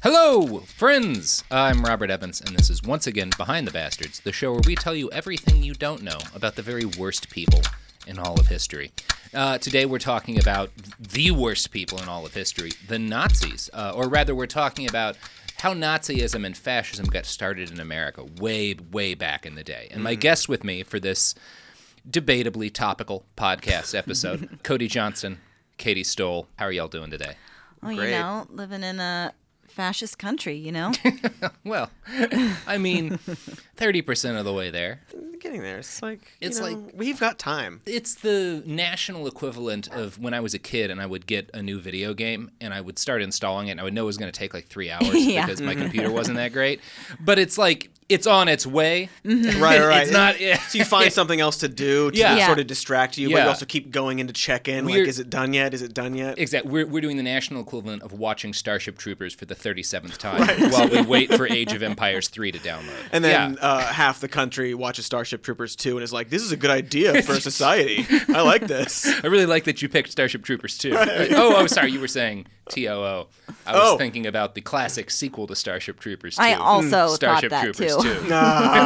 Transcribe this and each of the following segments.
Hello, friends! I'm Robert Evans, and this is once again Behind the Bastards, the show where we tell you everything you don't know about the very worst people in all of history. Today we're talking about the worst people in all of history, the Nazis. Or rather, we're talking about how Nazism and fascism got started in America way, way back in the day. And my guest with me for this debatably topical podcast episode, Cody Johnston, Katie Stoll. How are y'all doing today? Well, Great. you know, living in a fascist country, you know? Well, I mean, 30% of the way there. Getting there. It's like, It's like- we've got time. It's the national equivalent of when I was a kid and I would get a new video game and I would start installing it and I would know it was going to take like 3 hours Yeah. because my computer wasn't that great. But it's like, it's on its way. Right. It's not... So you find something else to do to Yeah. sort of distract you, but Yeah. you also keep going in to check in. We're- Like, is it done yet? Is it done yet? Exactly. We're doing the national equivalent of watching Starship Troopers for the 37th time while we wait for Age of Empires 3 to download. And then half the country watches Starship Troopers 2 and is like, this is a good idea for society. I like this. I really like that you picked Starship Troopers 2. Oh, sorry, you were saying TOO. I was thinking about the classic sequel to Starship Troopers 2. I also Starship thought that, Troopers too. 2.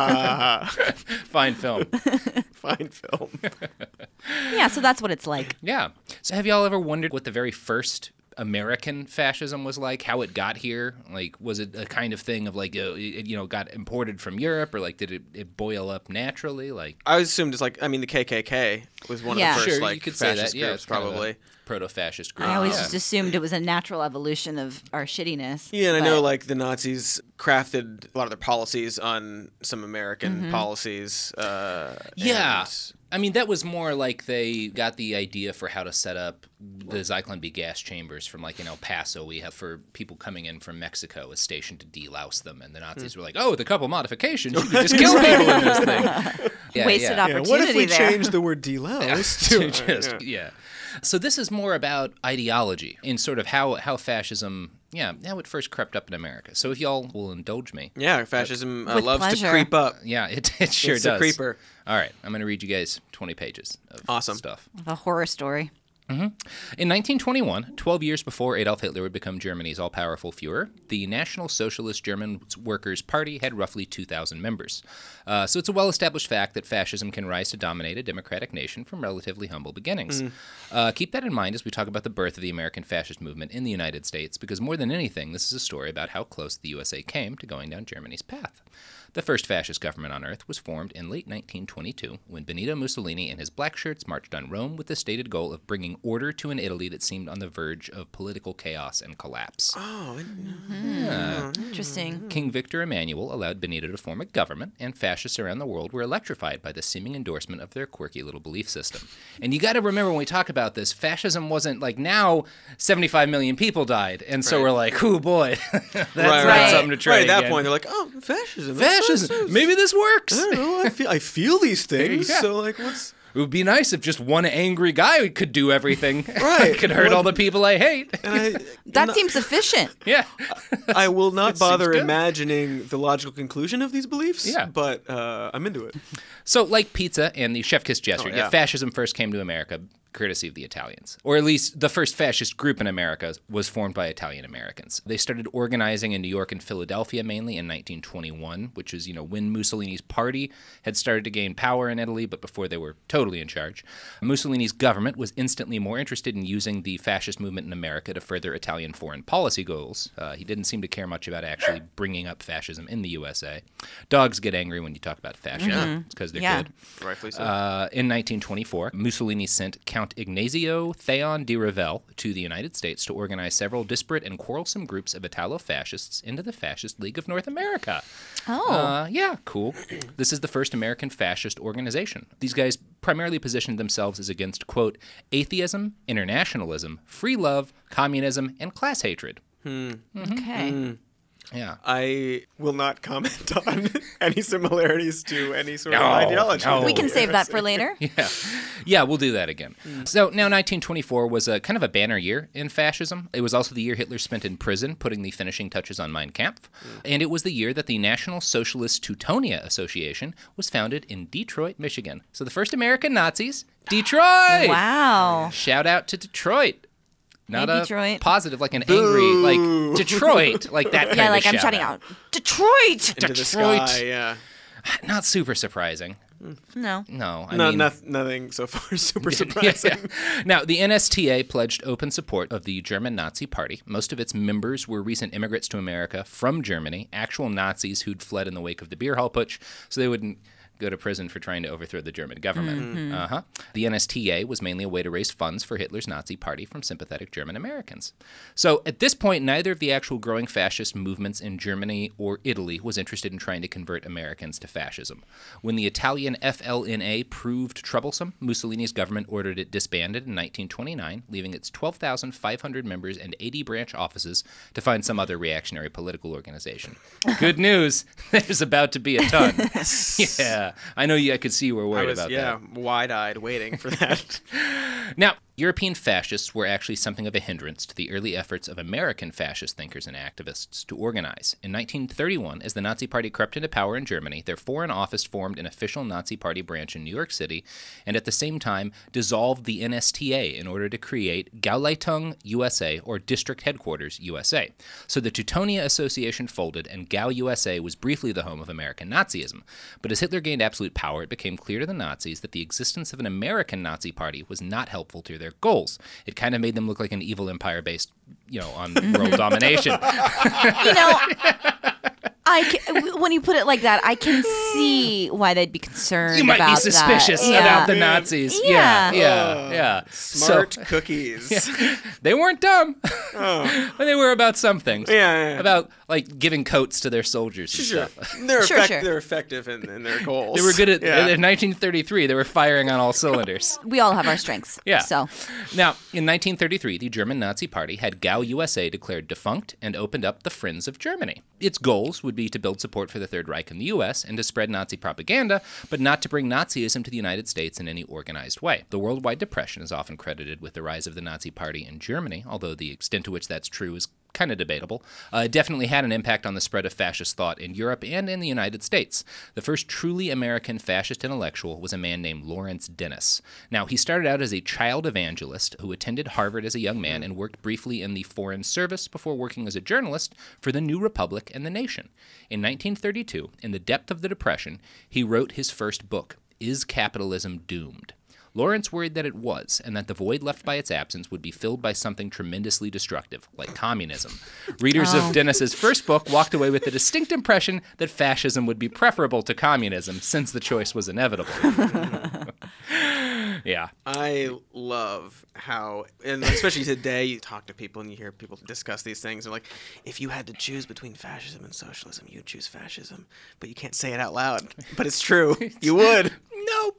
Fine film. Fine film. Yeah, so that's what it's like. Yeah. So have y'all ever wondered what the very first American fascism was like? How it got here? Like, was it a kind of thing of like, it got imported from Europe, or like, did it boil up naturally? Like, I assumed it's like, I mean, the KKK was one Yeah. of the first, sure, like, you could say fascist that. Yeah, groups, it's kind of a probably. proto-fascist group. I always Yeah. just assumed it was a natural evolution of our shittiness. Yeah, and I but- know, like, the Nazis crafted a lot of their policies on some American policies. Yeah. and- I mean, that was more like they got the idea for how to set up the Zyklon B gas chambers from, like, in El Paso. We have for people coming in from Mexico, a station to delouse them. And the Nazis were like, oh, with a couple modifications, you could just kill people in this thing. Yeah, Wasted yeah. opportunity what if we there. change the word deloused To to just, yeah. So this is more about ideology and sort of how fascism, how it first crept up in America. So if y'all will indulge me. Yeah, fascism With loves pleasure. to creep up. Yeah, it sure It's does. a creeper. All right, I'm going to read you guys 20 pages of Awesome. stuff. A horror story. In 1921, 12 years before Adolf Hitler would become Germany's all-powerful Führer, the National Socialist German Workers' Party had roughly 2,000 members. So it's a well-established fact that fascism can rise to dominate a democratic nation from relatively humble beginnings. Keep that in mind as we talk about the birth of the American fascist movement in the United States, because more than anything, this is a story about how close the USA came to going down Germany's path. The first fascist government on Earth was formed in late 1922 when Benito Mussolini and his black shirts marched on Rome with the stated goal of bringing order to an Italy that seemed on the verge of political chaos and collapse. Oh, Interesting. King Victor Emmanuel allowed Benito to form a government, and fascists around the world were electrified by the seeming endorsement of their quirky little belief system. And you got to remember when we talk about this, fascism wasn't like now 75 million people died, and so Right. we're like, oh boy, that's right, not something to try Right at that again. point, they're like, oh, fascism. that's- Fascism, maybe this works. I don't know. I feel these things. Yeah. So, like, what's... It would be nice if just one angry guy could do everything. Right. Could hurt all the people I hate. And That seems efficient. Yeah. I will not bother good. imagining the logical conclusion of these beliefs. Yeah. But I'm into it. So, like pizza and the chef kiss gesture, Oh, yeah. fascism first came to America courtesy of the Italians. Or at least the first fascist group in America was formed by Italian Americans. They started organizing in New York and Philadelphia mainly in 1921, which is, when Mussolini's party had started to gain power in Italy, but before they were totally in charge. Mussolini's government was instantly more interested in using the fascist movement in America to further Italian foreign policy goals. He didn't seem to care much about actually bringing up fascism in the USA. Dogs get angry when you talk about fascism. It's because they're Yeah. good. Rightfully so. In 1924, Mussolini sent Count Ignazio Theon di Revel to the United States to organize several disparate and quarrelsome groups of Italo-fascists into the Fascist League of North America. Oh. Yeah, cool. This is the first American fascist organization. These guys primarily positioned themselves as against, quote, atheism, internationalism, free love, communism, and class hatred. Okay. Yeah. I will not comment on any similarities to any sort of No, ideology. no. We can save that for later. Yeah, we'll do that again. So now 1924 was a kind of a banner year in fascism. It was also the year Hitler spent in prison, putting the finishing touches on Mein Kampf. And it was the year that the National Socialist Teutonia Association was founded in Detroit, Michigan. So the first American Nazis, Detroit! Wow. Shout out to Detroit. Not Hey, a Detroit. positive, like an angry, like Detroit, like that kind Yeah, of like I'm shout shouting out, Detroit! Into the Detroit. sky, yeah. Not super surprising. No. No, I No, mean, nothing so far super surprising. Yeah. Now, the NSTA pledged open support of the German Nazi Party. Most of its members were recent immigrants to America from Germany, actual Nazis who'd fled in the wake of the beer hall putsch, so they wouldn't go to prison for trying to overthrow the German government. The NSTA was mainly a way to raise funds for Hitler's Nazi Party from sympathetic German Americans. So at this point, neither of the actual growing fascist movements in Germany or Italy was interested in trying to convert Americans to fascism. When the Italian FLNA proved troublesome, Mussolini's government ordered it disbanded in 1929, leaving its 12,500 members and 80 branch offices to find some other reactionary political organization. Good news, there's about to be a ton. Yeah. I know I could see you were worried about that. Yeah, wide-eyed waiting for that. Now, European fascists were actually something of a hindrance to the early efforts of American fascist thinkers and activists to organize. In 1931, as the Nazi Party crept into power in Germany, their Foreign Office formed an official Nazi Party branch in New York City, and at the same time dissolved the NSTA in order to create Gauleitung USA, or District Headquarters USA. So the Teutonia Association folded, and Gau USA was briefly the home of American Nazism. But as Hitler gained absolute power, it became clear to the Nazis that the existence of an American Nazi Party was not helpful to their goals. It kind of made them look like an evil empire based, on world domination. When you put it like that, I can see why they'd be concerned. You might about be suspicious that. about the Nazis. Yeah. Smart cookies. They weren't dumb. But they were about some things. Yeah. About like giving coats to their soldiers and Sure. stuff. They're effective in their goals. They were good at Yeah. in 1933. They were firing on all cylinders. We all have our strengths. Yeah. So Now, in 1933, the German Nazi Party had Gau USA declared defunct and opened up the Friends of Germany. Its goals would be to build support for the Third Reich in the U.S. and to spread Nazi propaganda, but not to bring Nazism to the United States in any organized way. The worldwide depression is often credited with the rise of the Nazi Party in Germany, although the extent to which that's true is kind of debatable. It definitely had an impact on the spread of fascist thought in Europe and in the United States. The first truly American fascist intellectual was a man named Lawrence Dennis. Now, he started out as a child evangelist who attended Harvard as a young man and worked briefly in the Foreign Service before working as a journalist for the New Republic and The Nation. In 1932, in the depth of the Depression, he wrote his first book, Is Capitalism Doomed? Lawrence worried that it was, and that the void left by its absence would be filled by something tremendously destructive, like communism. Readers of Dennis's first book walked away with the distinct impression that fascism would be preferable to communism, since the choice was inevitable. Yeah. I love how, and especially today, you talk to people and you hear people discuss these things. They're like, if you had to choose between fascism and socialism, you'd choose fascism. But you can't say it out loud. But it's true. You would. No.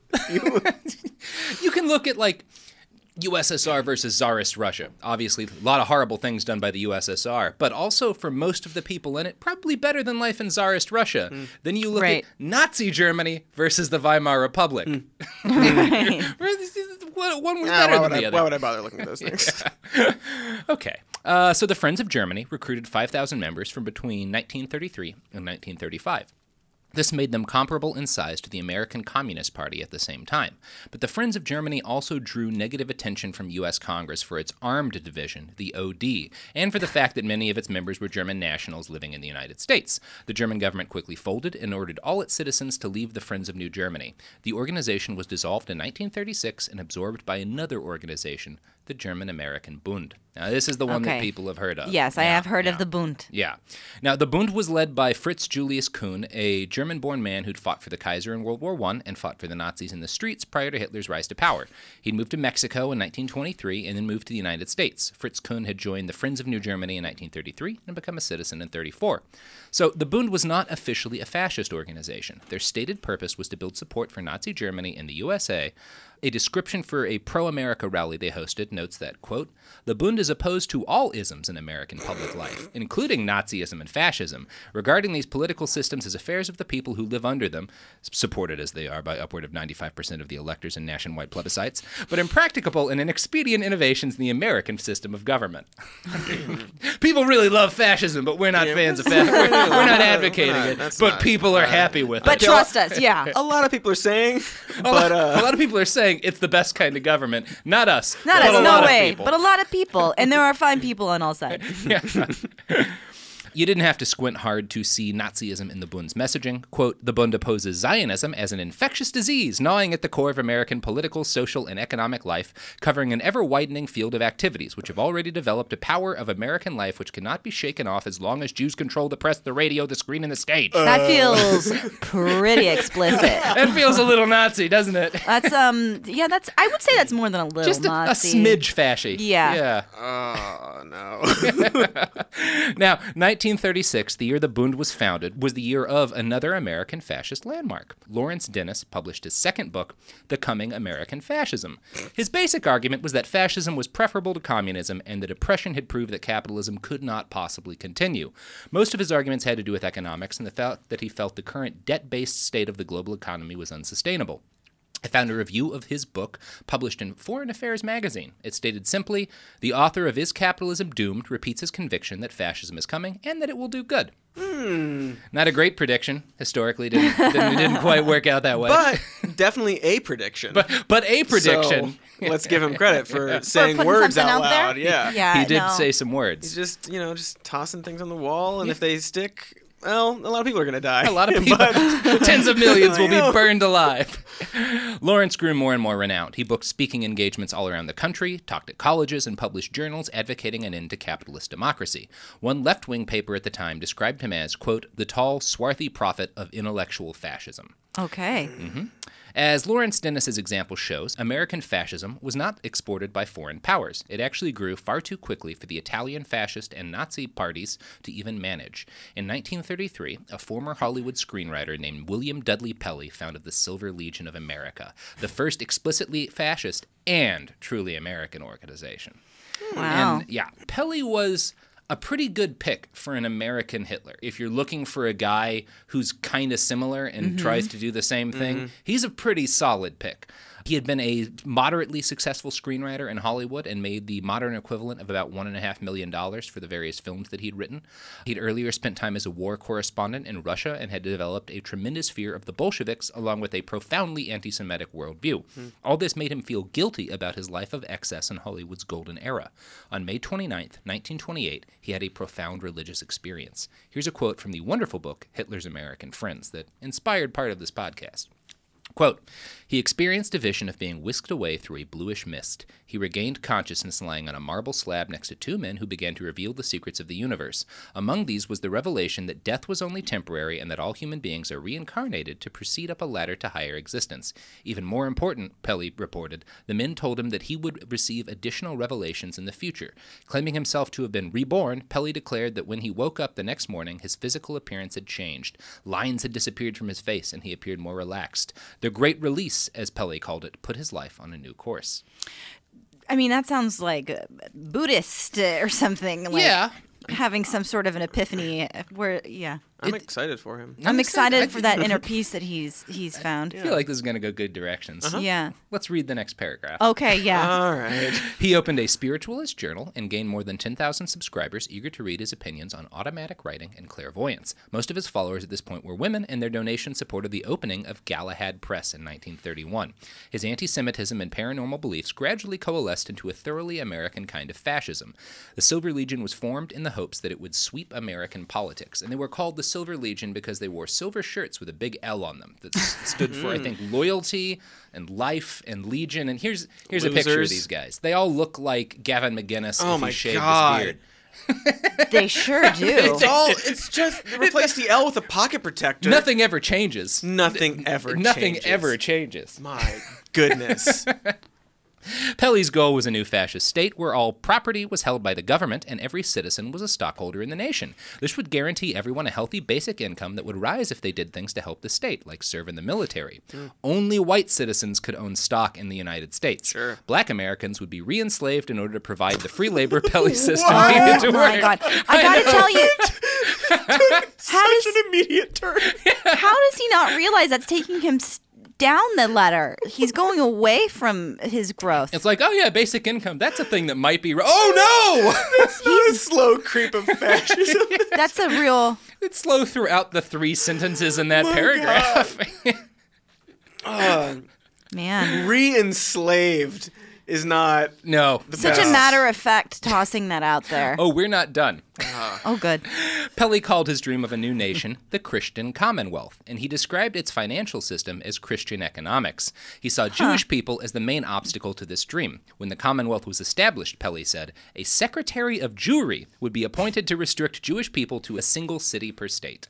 You can look at, like, USSR versus Tsarist Russia. Obviously, a lot of horrible things done by the USSR, but also for most of the people in it, probably better than life in Tsarist Russia. Then you look at Nazi Germany versus the Weimar Republic. Right. One was better than the other. Why would I bother looking at those things? Okay. So the Friends of Germany recruited 5,000 members from between 1933 and 1935. This made them comparable in size to the American Communist Party at the same time. But the Friends of Germany also drew negative attention from U.S. Congress for its armed division, the OD, and for the fact that many of its members were German nationals living in the United States. The German government quickly folded and ordered all its citizens to leave the Friends of New Germany. The organization was dissolved in 1936 and absorbed by another organization, the German-American Bund. Now, this is the one that people have heard of. Yes, I have heard of the Bund. Yeah. Now, the Bund was led by Fritz Julius Kuhn, a German-born man who'd fought for the Kaiser in World War I and fought for the Nazis in the streets prior to Hitler's rise to power. He'd moved to Mexico in 1923 and then moved to the United States. Fritz Kuhn had joined the Friends of New Germany in 1933 and become a citizen in 1934. So the Bund was not officially a fascist organization. Their stated purpose was to build support for Nazi Germany in the USA. A description for a pro-America rally they hosted notes that, quote, "The Bund is opposed to all isms in American public life, including Nazism and fascism, regarding these political systems as affairs of the people who live under them, supported as they are by upward of 95% of the electors in nationwide plebiscites, but impracticable and inexpedient innovations in the American system of government." People really love fascism, but we're not fans of fascism. We're not advocating it, but people are happy with it. But trust us, yeah. A lot of people are saying, A lot of people are saying saying it's the best kind of government. Not us. Not but us, a no lot of way. people. But a lot of people. And there are fine people on all sides. You didn't have to squint hard to see Nazism in the Bund's messaging. Quote, the Bund opposes Zionism as an infectious disease gnawing at the core of American political, social, and economic life, covering an ever-widening field of activities which have already developed a power of American life which cannot be shaken off as long as Jews control the press, the radio, the screen, and the stage. That feels pretty explicit. That feels a little Nazi, doesn't it? That's I would say that's more than a little Just a Nazi. smidge fashy. Yeah. Oh, no. Now, 1936, the year the Bund was founded, was the year of another American fascist landmark. Lawrence Dennis published his second book, The Coming American Fascism. His basic argument was that fascism was preferable to communism and that oppression had proved that capitalism could not possibly continue. Most of his arguments had to do with economics and the fact that he felt the current debt-based state of the global economy was unsustainable. I found a review of his book published in Foreign Affairs magazine. It stated simply, the author of Is Capitalism Doomed repeats his conviction that fascism is coming and that it will do good. Not a great prediction. Historically, didn't quite work out that way. But definitely a prediction. But a prediction. So, let's give him credit for saying putting words something out out there? loud. Yeah. Yeah. He did no. say some He's words. just tossing things on the wall, and if they stick, well, a lot of people are going to die. A lot of people, tens of millions, will be burned alive. Lawrence grew more and more renowned. He booked speaking engagements all around the country, talked at colleges, and published journals advocating an end to capitalist democracy. One left-wing paper at the time described him as, quote, the tall, swarthy prophet of intellectual fascism. Okay. As Lawrence Dennis's example shows, American fascism was not exported by foreign powers. It actually grew far too quickly for the Italian fascist and Nazi parties to even manage. In 1933, a former Hollywood screenwriter named William Dudley Pelley founded the Silver Legion of America, the first explicitly fascist and truly American organization. Wow. And yeah, Pelley was a pretty good pick for an American Hitler. If you're looking for a guy who's kind of similar and tries to do the same thing, he's a pretty solid pick. He had been a moderately successful screenwriter in Hollywood and made the modern equivalent of about $1.5 million for the various films that he'd written. He'd earlier spent time as a war correspondent in Russia and had developed a tremendous fear of the Bolsheviks along with a profoundly anti-Semitic worldview. All this made him feel guilty about his life of excess in Hollywood's golden era. On May 29th, 1928, he had a profound religious experience. Here's a quote from the wonderful book, Hitler's American Friends, that inspired part of this podcast. Quote, he experienced a vision of being whisked away through a bluish mist. He regained consciousness lying on a marble slab next to two men who began to reveal the secrets of the universe. Among these was the revelation that death was only temporary and that all human beings are reincarnated to proceed up a ladder to higher existence. Even more important, Pelley reported, the men told him that he would receive additional revelations in the future. Claiming himself to have been reborn, Pelley declared that when he woke up the next morning, his physical appearance had changed. Lines had disappeared from his face and he appeared more relaxed. The great release, as Pelley called it, put his life on a new course. I mean, that sounds like Buddhist or something. Like Yeah. having some sort of an epiphany where, I'm excited for him. I'm excited for that inner peace that he's found. I feel like this is going to go good directions. Yeah. Let's read the next paragraph. Okay, yeah. All right. He opened a spiritualist journal and gained more than 10,000 subscribers eager to read his opinions on automatic writing and clairvoyance. Most of his followers at this point were women, and their donations supported the opening of Galahad Press in 1931. His anti-Semitism and paranormal beliefs gradually coalesced into a thoroughly American kind of fascism. The Silver Legion was formed in the hopes that it would sweep American politics, and they were called the Silver Legion because they wore silver shirts with a big L on them that stood for, I think, loyalty and life and legion. And here's a picture of Losers. these guys. They all look like Gavin McGinnis Oh if my he shaved God. his beard. They sure do. It's just replace the L with a pocket protector. Nothing ever changes. Nothing ever Nothing changes. ever changes. My goodness. Pelley's goal was a new fascist state where all property was held by the government and every citizen was a stockholder in the nation. This would guarantee everyone a healthy basic income that would rise if they did things to help the state, like serve in the military. Only white citizens could own stock in the United States. Sure. Black Americans would be re-enslaved in order to provide the free labor Pelley system needed to Oh work. my God. I gotta tell you, Such an immediate turn. how does he not realize that's taking him down the ladder? He's going away from his growth. It's like, oh yeah, basic income. That's a thing that might be. Oh no! He's a slow creep of fascism. That's a real. It's slow throughout the 3 sentences in that paragraph. Man. Re-enslaved is not No. the Such best. a matter of fact tossing that out there. Oh, we're not done. Oh, good. Pelley called his dream of a new nation the Christian Commonwealth, and he described its financial system as Christian economics. He saw Jewish people as the main obstacle to this dream. When the Commonwealth was established, Pelley said, a secretary of Jewry would be appointed to restrict Jewish people to a single city per state.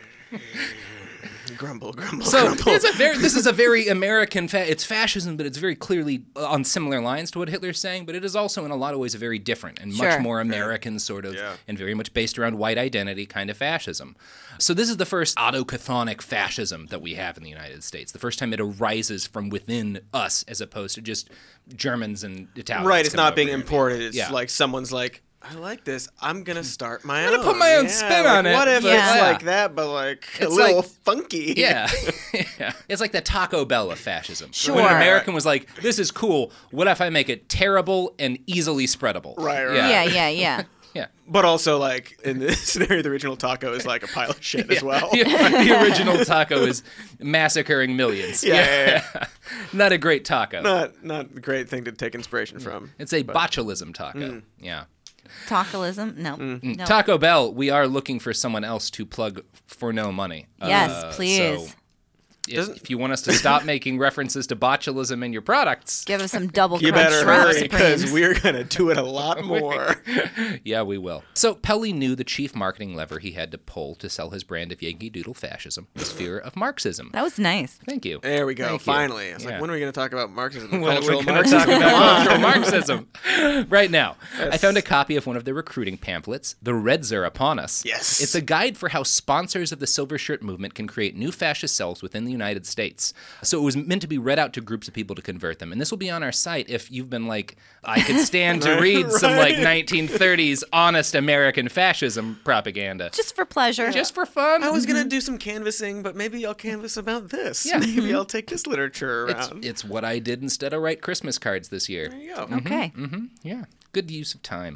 Grumble. So this is a very American, it's fascism, but it's very clearly on similar lines to what Hitler's saying, but it is also in a lot of ways a very different and much Sure. more American sort of, and very much based around white identity kind of fascism. So this is the first autochthonic fascism that we have in the United States, the first time it arises from within us as opposed to just Germans and Italians. Right, it's coming not over being here. imported. It's Yeah. like someone's like, I like this. I'm going to start my own. gonna put my own spin on it. What if Yeah. it's like that, but like a It's little like- funky? Yeah. Yeah. It's like the Taco Bell of fascism. Sure. When an American was like, this is cool, what if I make it terrible and easily spreadable? Right. Yeah. Yeah. But also, like, in this scenario, the original taco is like a pile of shit as well. The original taco is massacring millions. Yeah. Not a great taco. Not a great thing to take inspiration from. It's a botulism taco. Yeah. Tacoism? No. Taco Bell, we are looking for someone else to plug for no money. Yes, please. So if you want us to stop making references to botulism in your products, Give us some double You crunch better wrap hurry, because supremes. we're going to do it a lot more. yeah, we will. So Pelley knew the chief marketing lever he had to pull to sell his brand of Yankee Doodle fascism was fear of Marxism. That was nice. Thank you. There we go. Thank you. Finally. I was Yeah. like, when are we going to talk about Marxism? and Well, cultural we're going to Marxism? talk about cultural Marxism right now. I found a copy of one of their recruiting pamphlets, The Reds Are Upon Us. Yes. It's a guide for how sponsors of the Silver Shirt movement can create new fascist cells within the United States. So it was meant to be read out to groups of people to convert them. And this will be on our site if you've been like, I could stand to read some like 1930s honest American fascism propaganda. Just for pleasure. Just for fun. I was going to do some canvassing, but maybe I'll canvass about this. Yeah. Maybe I'll take this literature It's, around. it's what I did instead of write Christmas cards this year. There you go. Okay. Yeah, good use of time.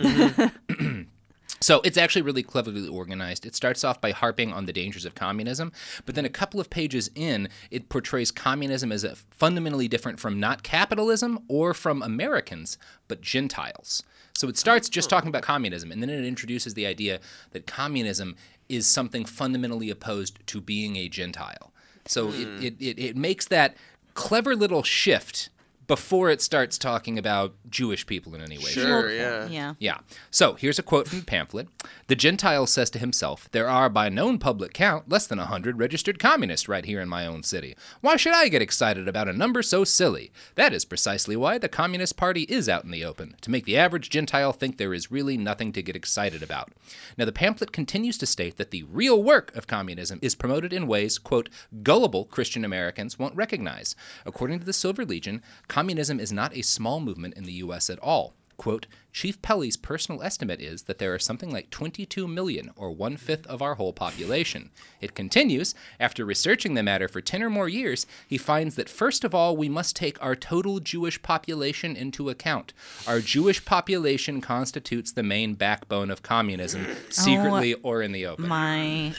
So it's actually really cleverly organized. It starts off by harping on the dangers of communism, but then a couple of pages in, it portrays communism as a fundamentally different from not capitalism or from Americans, but Gentiles. So it starts just talking about communism, and then it introduces the idea that communism is something fundamentally opposed to being a Gentile. So it makes that clever little shift before it starts talking about Jewish people in any way. Sure, yeah. Yeah. Yeah. So here's a quote from the pamphlet. The Gentile says to himself, there are by known public count less than 100 registered communists right here in my own city. Why should I get excited about a number so silly? That is precisely why the Communist Party is out in the open, to make the average Gentile think there is really nothing to get excited about. Now the pamphlet continues to state that the real work of communism is promoted in ways, quote, gullible Christian Americans won't recognize. According to the Silver Legion, communism is not a small movement in the U.S. at all. Quote, Chief Pelley's personal estimate is that there are something like 22 million, or 1/5 of our whole population. It continues, after researching the matter for 10 or more years, he finds that first of all, we must take our total Jewish population into account. Our Jewish population constitutes the main backbone of communism, secretly or in the open. My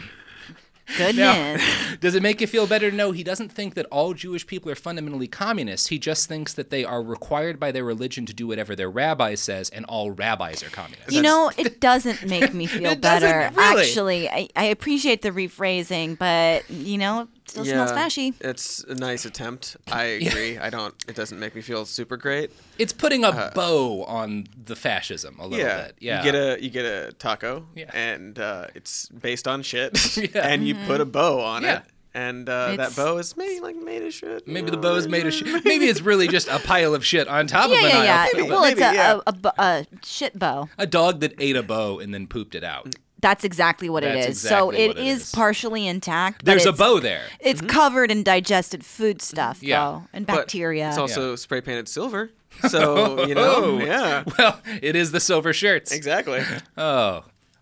goodness. Does it make you feel better? No, he doesn't think that all Jewish people are fundamentally communists. He just thinks that they are required by their religion to do whatever their rabbi says, and all rabbis are communists. You know, it doesn't make me feel It doesn't, better. really. Actually, I appreciate the rephrasing, but, you know, it still smells fashy. It's a nice attempt. I agree. It doesn't make me feel super great. It's putting a bow on the fascism a little bit. Yeah. You get a taco, Yeah. and it's based on shit, Yeah. and you put a bow on Yeah. it, and that It's- bow is made of shit. Maybe the bow is made of shit. Maybe it's really just a pile of shit on top of an Yeah. aisle. Maybe, Well, it's yeah. a shit bow. A dog that ate a bow and then pooped it out. That's exactly what it That's is. So exactly what it it is is. partially intact. but There's a it's- bow there. It's covered in digested food stuff, Yeah. though, and But bacteria. It's also spray painted silver, so Oh. yeah, Well, it is the silver shirts. exactly. Oh.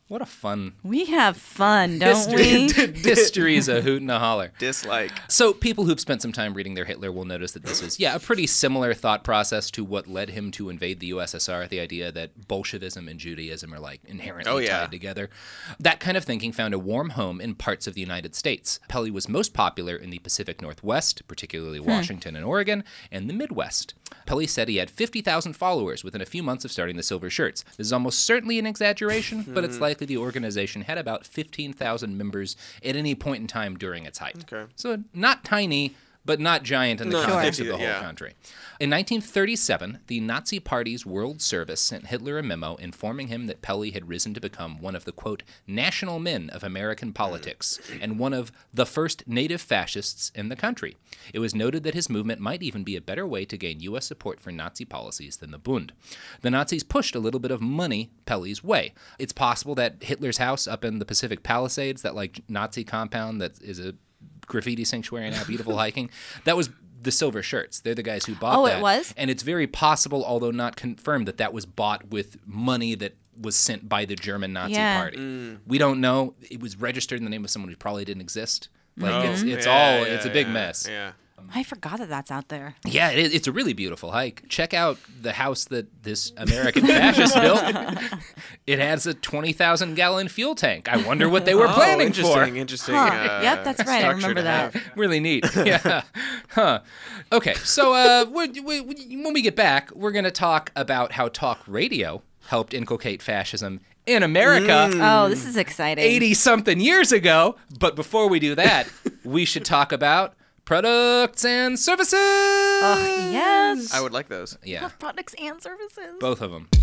What a fun We have fun, don't we? history's a hoot and a holler. Dislike. So people who've spent some time reading their Hitler will notice that this is, a pretty similar thought process to what led him to invade the USSR, the idea that Bolshevism and Judaism are like inherently tied together. That kind of thinking found a warm home in parts of the United States. Pelley was most popular in the Pacific Northwest, particularly Washington and Oregon, and the Midwest. Pelley said he had 50,000 followers within a few months of starting the Silver Shirts. This is almost certainly an exaggeration, but it's likely the organization had about 15,000 members at any point in time during its height. Okay. So not tiny, but not giant in the context of the whole country. In 1937, the Nazi Party's World Service sent Hitler a memo informing him that Pelley had risen to become one of the, quote, national men of American politics and one of the first native fascists in the country. It was noted that his movement might even be a better way to gain U.S. support for Nazi policies than the Bund. The Nazis pushed a little bit of money Pelley's way. It's possible that Hitler's house up in the Pacific Palisades, that like Nazi compound that is a graffiti sanctuary now, beautiful hiking, that was the Silver Shirts. They're the guys who bought that. Oh, it was? And it's very possible, although not confirmed, that was bought with money that was sent by the German Nazi Party. We don't know. It was registered in the name of someone who probably didn't exist. Like it's a big mess. Yeah. I forgot that that's out there. Yeah, it's a really beautiful hike. Check out the house that this American fascist built. It has a 20,000-gallon fuel tank. I wonder what they were planning for. Interesting. Yep, that's right. I remember that. Really neat. Yeah. Huh. Okay, so when we get back, we're going to talk about how talk radio helped inculcate fascism in America. Oh, this is exciting. 80-something years ago. But before we do that, we should talk about products and services. Oh, yes. I would like those. Yeah. Products and services. Both of them.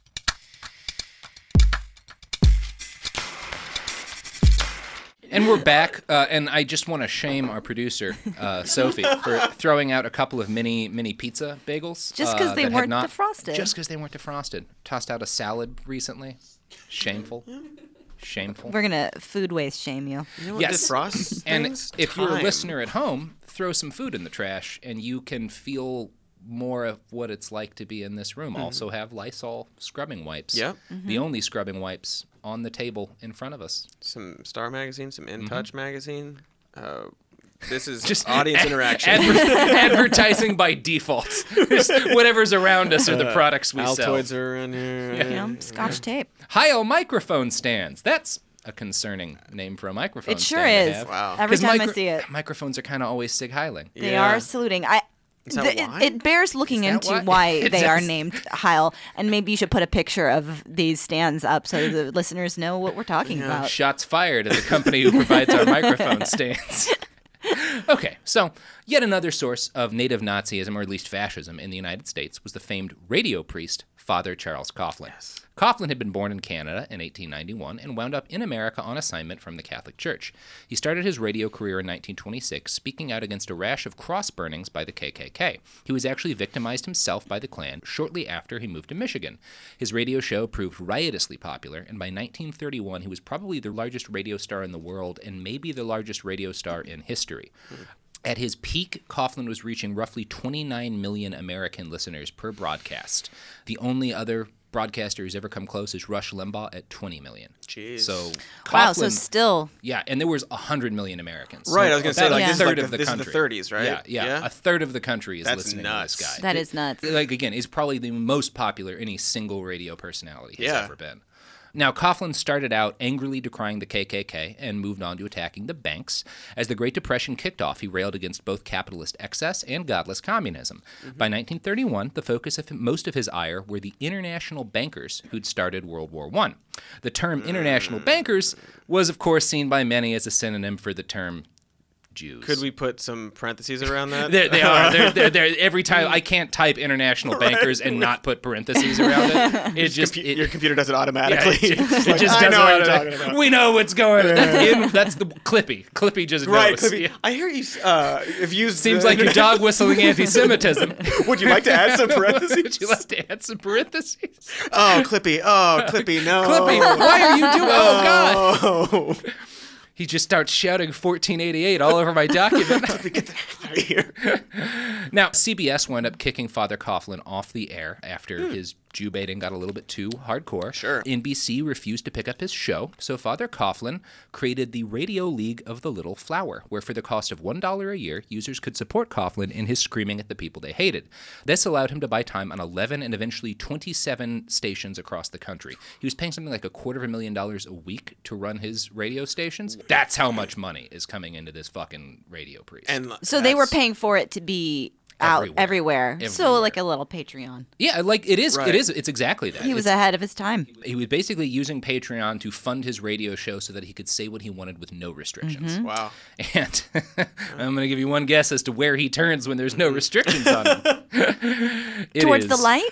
And we're back, and I just want to shame our producer, Sophie, for throwing out a couple of mini pizza bagels. Just because they weren't defrosted. Just because they weren't defrosted. Tossed out a salad recently. Shameful. Shameful. We're going to food waste shame you. You know what Yes. defrosts And things? if you're a Time. listener at home, throw some food in the trash, and you can feel more of what it's like to be in this room. Also have Lysol scrubbing wipes. Yep. The only scrubbing wipes on the table in front of us. Some Star Magazine, some In Touch Magazine. This is Just audience interaction. Advertising by default. Just whatever's around us are the products we sell. Altoids are around here. You know, Scotch tape. Hi-O microphone stands. That's a concerning name for a microphone It sure stand to is. have. Wow. Every 'Cause time I see it. Microphones are kind of always Sig Heiling. They Yeah. are saluting. Is that why? It bears looking Is that into why? why It they are does. named Heil, and maybe you should put a picture of these stands up so the listeners know what we're talking about. Shots fired at the company who provides our microphone stands. Okay, so yet another source of native Nazism, or at least fascism, in the United States was the famed radio priest, Father Charles Coughlin. Coughlin had been born in Canada in 1891 and wound up in America on assignment from the Catholic Church. He started his radio career in 1926, speaking out against a rash of cross burnings by the KKK. He was actually victimized himself by the Klan shortly after he moved to Michigan. His radio show proved riotously popular, and by 1931 he was probably the largest radio star in the world and maybe the largest radio star in history. At his peak, Coughlin was reaching roughly 29 million American listeners per broadcast. The only other broadcaster who's ever come close is Rush Limbaugh at 20 million. Jeez. So Wow, so Coughlin- still, yeah, and there was 100 million Americans. Right, I was gonna say, about like, a this is third like of the this is the country. 30s, right? Yeah, a third of the country is That's listening nuts. to this guy. that is nuts. Like, again, he's probably the most popular any single radio personality has Yeah. ever been. Now, Coughlin started out angrily decrying the KKK and moved on to attacking the banks. As the Great Depression kicked off, he railed against both capitalist excess and godless communism. By 1931, the focus of most of his ire were the international bankers who'd started World War I. The term international bankers was, of course, seen by many as a synonym for the term Jews. Could we put some parentheses around that? They are. They're every time I can't type international bankers and not put parentheses around it. It just Your computer does it yeah, automatically. it just I does know what it you're automatically. talking about. We know what's going on. That's the Clippy. Clippy just Right, knows. Clippy. Yeah. I hear you have used. Seems the like you're dog whistling anti-Semitism. Would you like to add some parentheses? Would you like to add some parentheses? Oh, Clippy. Oh, Clippy. No. Clippy, why are you doing? Oh God! Oh, He just starts shouting 1488 all over my document. get that out of here. Now, CBS wound up kicking Father Coughlin off the air after his Jew baiting got a little bit too hardcore. Sure. NBC refused to pick up his show, so Father Coughlin created the Radio League of the Little Flower, where for the cost of $1 a year, users could support Coughlin in his screaming at the people they hated. This allowed him to buy time on 11 and eventually 27 stations across the country. He was paying something like $250,000 a week to run his radio stations. That's how much money is coming into this fucking radio priest. And So they were that's- paying for it to be out everywhere. So Everywhere. like a little Patreon. Yeah, like it is. Right. It is. It's exactly that. He was It's- ahead of his time. He was basically using Patreon to fund his radio show so that he could say what he wanted with no restrictions. Wow. And I'm going to give you one guess as to where he turns when there's no restrictions on him. It Towards the is- light?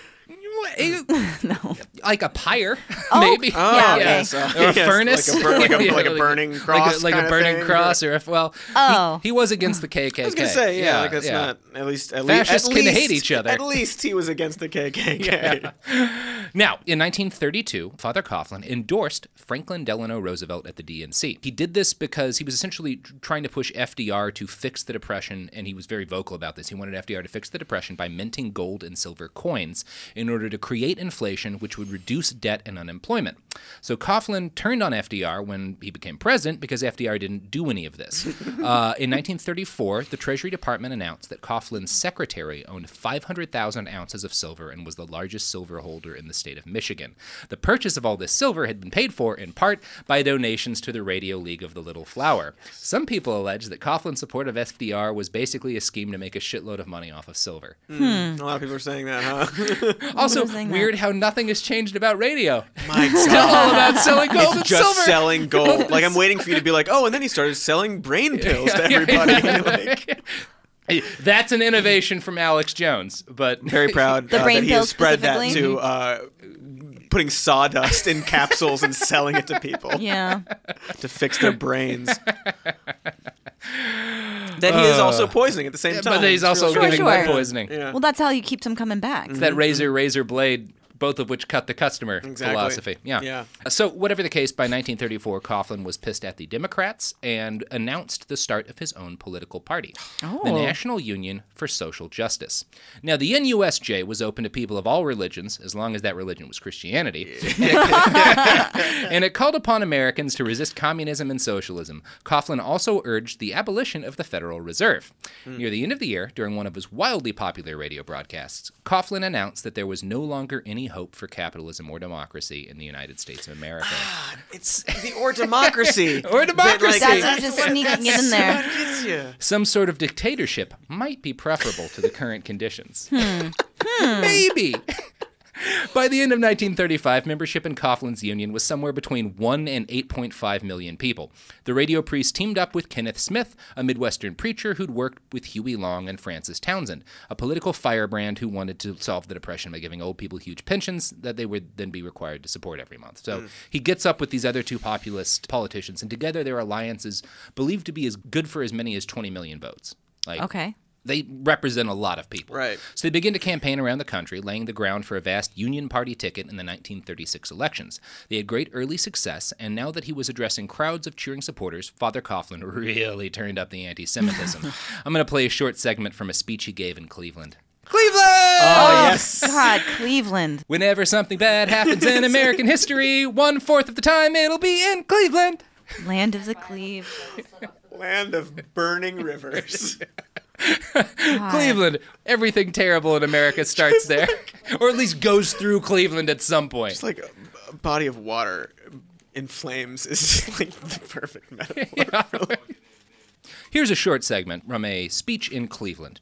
No. Like a pyre, Oh, maybe. Oh, yeah, okay. yes, Or a yes, furnace. like a Yeah, burning cross, like a kinda burning thing. cross, or Oh. he was against the KKK. I was gonna say, like it's not at least Fascists can hate each other. At least he was against the KKK. Now, in 1932, Father Coughlin endorsed Franklin Delano Roosevelt at the DNC. He did this because he was essentially trying to push FDR to fix the Depression, and he was very vocal about this. He wanted FDR to fix the Depression by minting gold and silver coins in order to create inflation, which would reduce debt and unemployment. So Coughlin turned on FDR when he became president because FDR didn't do any of this. In 1934, the Treasury Department announced that Coughlin's secretary owned 500,000 ounces of silver and was the largest silver holder in the state of Michigan. The purchase of all this silver had been paid for, in part, by donations to the Radio League of the Little Flower. Some people allege that Coughlin's support of FDR was basically a scheme to make a shitload of money off of silver. A lot of people are saying that, huh? Also, saying weird how nothing has changed about radio. My Still God. all about selling gold and It's just silver. selling gold. Like, I'm waiting for you to be like, oh, and then he started selling brain pills to everybody. Like, Hey, that's an innovation from Alex Jones, but very proud The brain that he has pills spread that specifically? to putting sawdust in capsules and selling it to people Yeah. to fix their brains. That he is also poisoning at the same time. but he's It's also really giving Sure. lead poisoning. Yeah. Well, that's how you keep them coming back. It's that razor blade, both of which cut the customer Exactly. philosophy. Yeah. So whatever the case, by 1934, Coughlin was pissed at the Democrats and announced the start of his own political party, the Oh. National Union for Social Justice. Now, the NUSJ was open to people of all religions, as long as that religion was Christianity, and it called upon Americans to resist communism and socialism. Coughlin also urged the abolition of the Federal Reserve. Near the end of the year, during one of his wildly popular radio broadcasts, Coughlin announced that there was no longer any hope for capitalism or democracy in the United States of America. It's the or democracy. Or democracy. That's what just sneaking it in there. Gets you. Some sort of dictatorship might be preferable to the current conditions. Maybe. By the end of 1935, membership in Coughlin's union was somewhere between 1 and 8.5 million people. The radio priest teamed up with Kenneth Smith, a Midwestern preacher who'd worked with Huey Long and Francis Townsend, a political firebrand who wanted to solve the Depression by giving old people huge pensions that they would then be required to support every month. So he gets up with these other two populist politicians, and together their alliance is believed to be as good for as many as 20 million votes. Like, Okay. they represent a lot of people. Right. So they begin to campaign around the country, laying the ground for a vast Union Party ticket in the 1936 elections. They had great early success, and now that he was addressing crowds of cheering supporters, Father Coughlin really turned up the anti-Semitism. I'm going to play a short segment from a speech he gave in Cleveland. Cleveland! Oh, yes. God, Cleveland. Whenever something bad happens in American history, 1/4 of the time it'll be in Cleveland. Land of the Cleve. Land of burning rivers. Cleveland. Everything terrible in America starts there. Or at least goes through Cleveland at some point. It's like a body of water in flames is just like the perfect metaphor. Here's a short segment from a speech in Cleveland.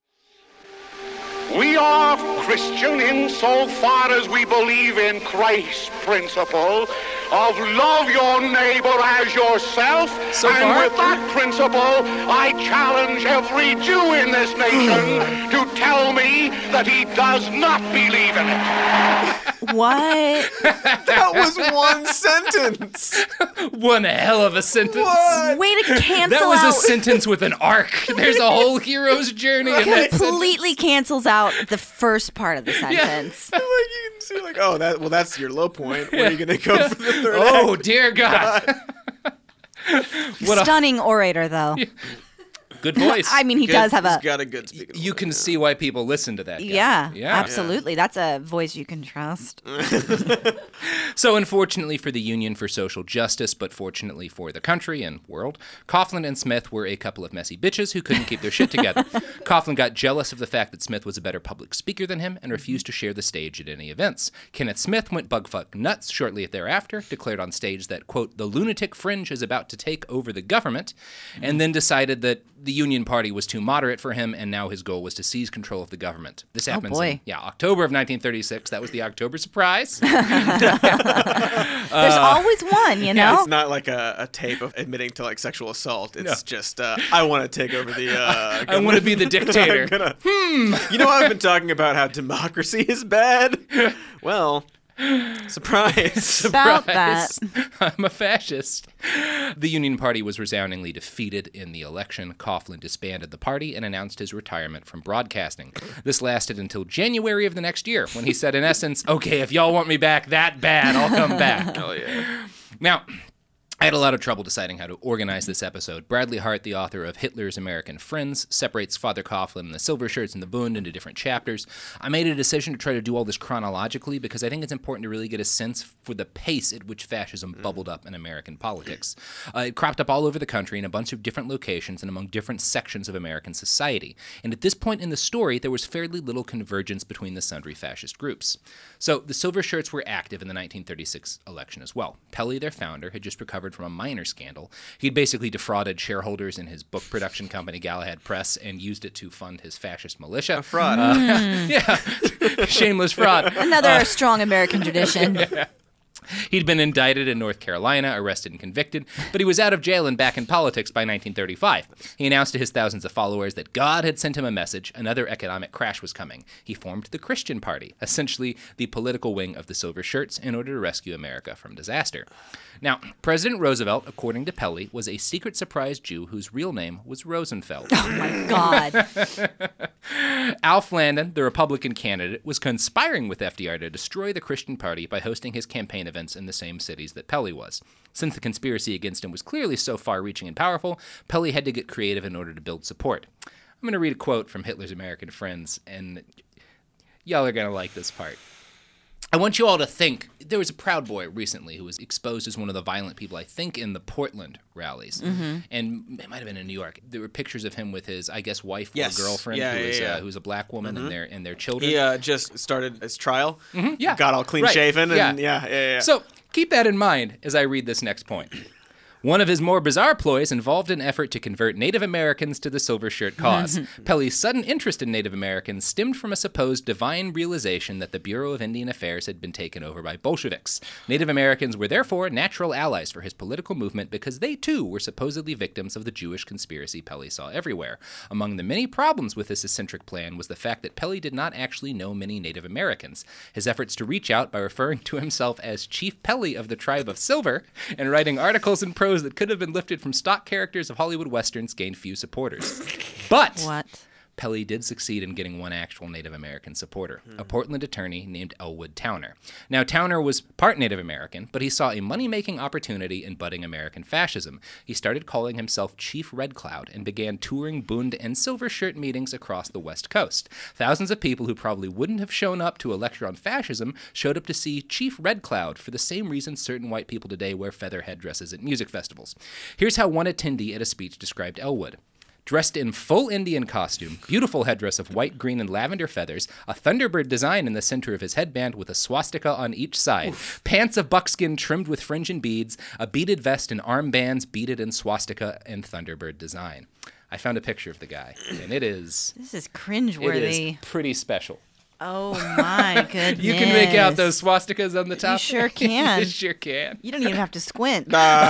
We are Christian insofar as we believe in Christ's principle of love your neighbor as yourself. So and far? with that principle, I challenge every Jew in this nation to tell me that he does not believe in it. What? That was one sentence. One hell of a sentence. What? Way to cancel That was out. a sentence with an arc. There's a whole hero's journey in that Completely cancels out the first part of the sentence. Like you can see, like, oh, that's your low point. Where are you gonna go for the third Oh, act? dear God. What a- Stunning orator, though. good voice. I mean, he does have He's a. got a good speaking. You can see why people listen to that guy. Yeah, Yeah. absolutely. That's a voice you can trust. So unfortunately for the Union for Social Justice, but fortunately for the country and world, Coughlin and Smith were a couple of messy bitches who couldn't keep their shit together. Coughlin got jealous of the fact that Smith was a better public speaker than him and refused to share the stage at any events. Kenneth Smith went bugfuck nuts shortly thereafter, declared on stage that, quote, the lunatic fringe is about to take over the government, and then decided that the Union Party was too moderate for him, and now his goal was to seize control of the government. This happens boy. in October of 1936. That was the October surprise. There's always one, you know? It's not like a tape of admitting to like sexual assault. It's just I want to take over the. I want to be the dictator. You know, I've been talking about how democracy is bad. Well, surprise. About that. I'm a fascist. The Union Party was resoundingly defeated in the election. Coughlin disbanded the party and announced his retirement from broadcasting. This lasted until January of the next year, when he said, in essence, okay, if y'all want me back that bad, I'll come back. Oh yeah. Now, I had a lot of trouble deciding how to organize this episode. Bradley Hart, the author of Hitler's American Friends, separates Father Coughlin and the Silver Shirts and the Bund into different chapters. I made a decision to try to do all this chronologically because I think it's important to really get a sense for the pace at which fascism bubbled up in American politics. It cropped up all over the country in a bunch of different locations and among different sections of American society. And at this point in the story, there was fairly little convergence between the sundry fascist groups. So the Silver Shirts were active in the 1936 election as well. Pelly, their founder, had just recovered from a minor scandal. He'd basically defrauded shareholders in his book production company, Galahad Press, and used it to fund his fascist militia. A fraud. Yeah, shameless fraud. Another strong American tradition. He'd been indicted in North Carolina, arrested and convicted, but he was out of jail and back in politics by 1935. He announced to his thousands of followers that God had sent him a message, another economic crash was coming. He formed the Christian Party, essentially the political wing of the Silver Shirts, in order to rescue America from disaster. Now, President Roosevelt, according to Pelly, was a secret surprise Jew whose real name was Rosenfeld. Oh my God. Alf Landon, the Republican candidate, was conspiring with FDR to destroy the Christian Party by hosting his campaign events in the same cities that Pelly was. Since the conspiracy against him was clearly so far-reaching and powerful, Pelly had to get creative in order to build support. I'm going to read a quote from Hitler's American Friends, and y'all are going to like this part. I want you all to think, there was a Proud Boy recently who was exposed as one of the violent people, I think, in the Portland rallies. Mm-hmm. And it might have been in New York. There were pictures of him with his, I guess, wife Yes. or girlfriend who's a black woman and their children. He just started his trial. Yeah. Got all clean shaven and yeah. So keep that in mind as I read this next point. One of his more bizarre ploys involved an effort to convert Native Americans to the Silver Shirt cause. Pelly's sudden interest in Native Americans stemmed from a supposed divine realization that the Bureau of Indian Affairs had been taken over by Bolsheviks. Native Americans were therefore natural allies for his political movement because they, too, were supposedly victims of the Jewish conspiracy Pelly saw everywhere. Among the many problems with this eccentric plan was the fact that Pelly did not actually know many Native Americans. His efforts to reach out by referring to himself as Chief Pelly of the Tribe of Silver and writing articles and prose that could have been lifted from stock characters of Hollywood Westerns gained few supporters. But What? Pelly did succeed in getting one actual Native American supporter, a Portland attorney named Elwood Towner. Now, Towner was part Native American, but he saw a money-making opportunity in budding American fascism. He started calling himself Chief Red Cloud and began touring Bund and Silver Shirt meetings across the West Coast. Thousands of people who probably wouldn't have shown up to a lecture on fascism showed up to see Chief Red Cloud for the same reason certain white people today wear feather headdresses at music festivals. Here's how one attendee at a speech described Elwood. Dressed in full Indian costume, beautiful headdress of white, green, and lavender feathers, a Thunderbird design in the center of his headband with a swastika on each side, pants of buckskin trimmed with fringe and beads, a beaded vest and armbands beaded in swastika and Thunderbird design. I found a picture of the guy, and it is This is cringeworthy. pretty special. Oh my goodness. You can make out those swastikas on the top. You sure can. You sure can. You don't even have to squint.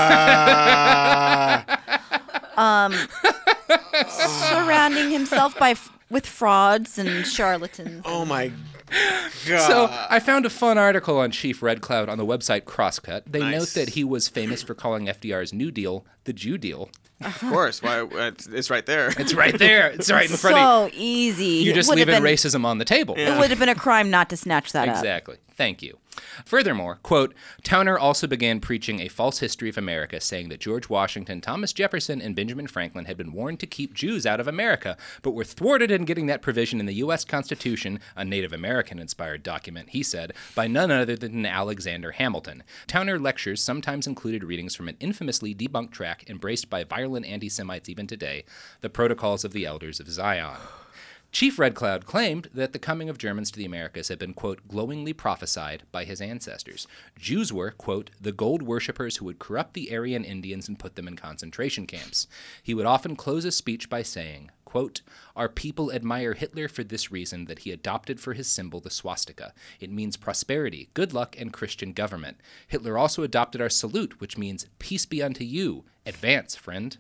Surrounding himself with frauds and charlatans. Oh my God. So I found a fun article on Chief Red Cloud on the website Crosscut. They Nice. note that he was famous for calling FDR's New Deal the Jew deal. Of course. Why? It's right there. It's right there. It's right in front of So easy. you. You're just It would have leaving been- racism on the table. It would have been a crime not to snatch that up. Exactly. Thank you. Furthermore, quote, Towner also began preaching a false history of America, saying that George Washington, Thomas Jefferson, and Benjamin Franklin had been warned to keep Jews out of America, but were thwarted in getting that provision in the U.S. Constitution, a Native American-inspired document, he said, by none other than Alexander Hamilton. Towner lectures sometimes included readings from an infamously debunked tract embraced by violent anti-Semites even today, The Protocols of the Elders of Zion. Chief Red Cloud claimed that the coming of Germans to the Americas had been, quote, glowingly prophesied by his ancestors. Jews were, quote, the gold worshippers who would corrupt the Aryan Indians and put them in concentration camps. He would often close a speech by saying, quote, our people admire Hitler for this reason, that he adopted for his symbol the swastika. It means prosperity, good luck, and Christian government. Hitler also adopted our salute, which means peace be unto you. Advance, friend.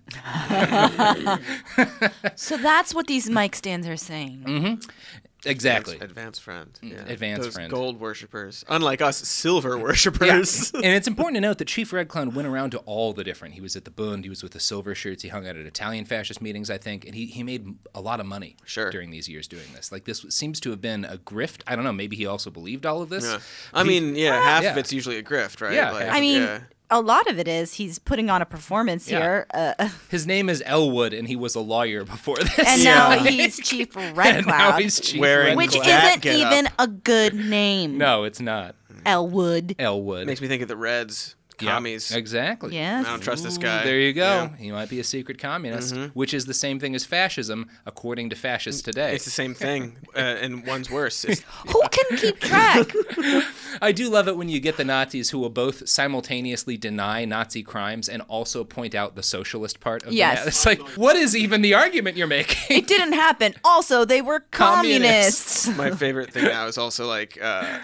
So that's what these mic stands are saying. Mm-hmm. Exactly. Advanced friend. Yeah. Advanced Those friend. gold worshippers. Unlike us, silver worshippers. And it's important to note that Chief Red Cloud went around to all the different. He was at the Bund, he was with the Silver Shirts, he hung out at Italian fascist meetings, I think, and he made a lot of money during these years doing this. Like, this seems to have been a grift. I don't know, maybe he also believed all of this. Yeah. I mean, half of it's usually a grift, right? Yeah. Like, I mean, a lot of it is he's putting on a performance here. His name is Elwood, and he was a lawyer before this. And now he's Chief Red Cloud. Now he's Chief Wearing Red which Cloud. isn't even a good name. No, it's not. Elwood. Elwood. makes me think of the Reds. Commies. Exactly. Yes. I don't trust this guy. There you go. Yeah. He might be a secret communist, which is the same thing as fascism, according to fascists today. It's the same thing, and one's worse. Who can keep track? I do love it when you get the Nazis who will both simultaneously deny Nazi crimes and also point out the socialist part of Yes. the It's like, what is even the argument you're making? It didn't happen. Also, they were communists. My favorite thing now is also like,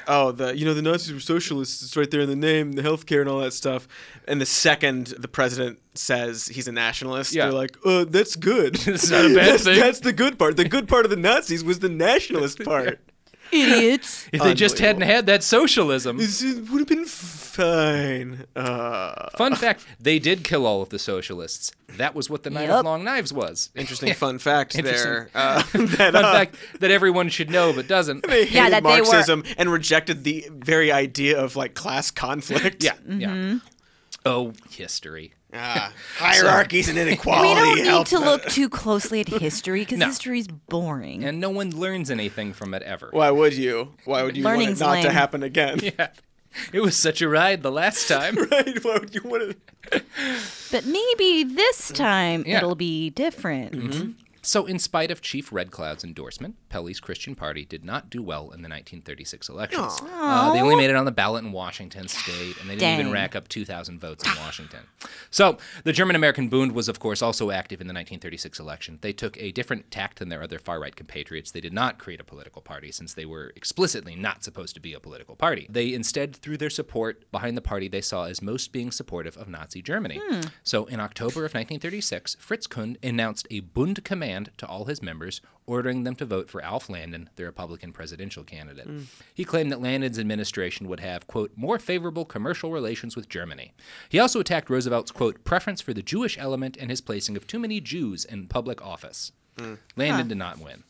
the Nazis were socialists. It's right there in the name, the healthcare and all that stuff. And the second the president says he's a nationalist, they're like, that's good. It's not a bad thing. That's the good part. The good part of the Nazis was the nationalist part. Idiots. If they just hadn't had that socialism. It would have been fine. Fun fact, they did kill all of the socialists. That was what the Night of Long Knives was. Interesting fun fact there. Fun fact that everyone should know but doesn't. They hated that Marxism and rejected the very idea of like class conflict. Yeah. Oh, history. Hierarchies and inequality. We don't need help. to look too closely at history because history's boring. And no one learns anything from it ever. Why would you? Why would you want it Learning's not to lame. happen again? Yeah. It was such a ride the last time. Right? Why would you want to? But maybe this time it'll be different. Mm-hmm. So, in spite of Chief Red Cloud's endorsement, Pelley's Christian Party did not do well in the 1936 elections. They only made it on the ballot in Washington state, and they didn't even rack up 2,000 votes in Washington. So, the German-American Bund was, of course, also active in the 1936 election. They took a different tact than their other far-right compatriots. They did not create a political party, since they were explicitly not supposed to be a political party. They instead threw their support behind the party they saw as most being supportive of Nazi Germany. So, in October of 1936, Fritz Kund announced a Bund command to all his members, ordering them to vote for Alf Landon, the Republican presidential candidate. He claimed that Landon's administration would have, quote, more favorable commercial relations with Germany. He also attacked Roosevelt's, quote, preference for the Jewish element and his placing of too many Jews in public office. Landon did not win.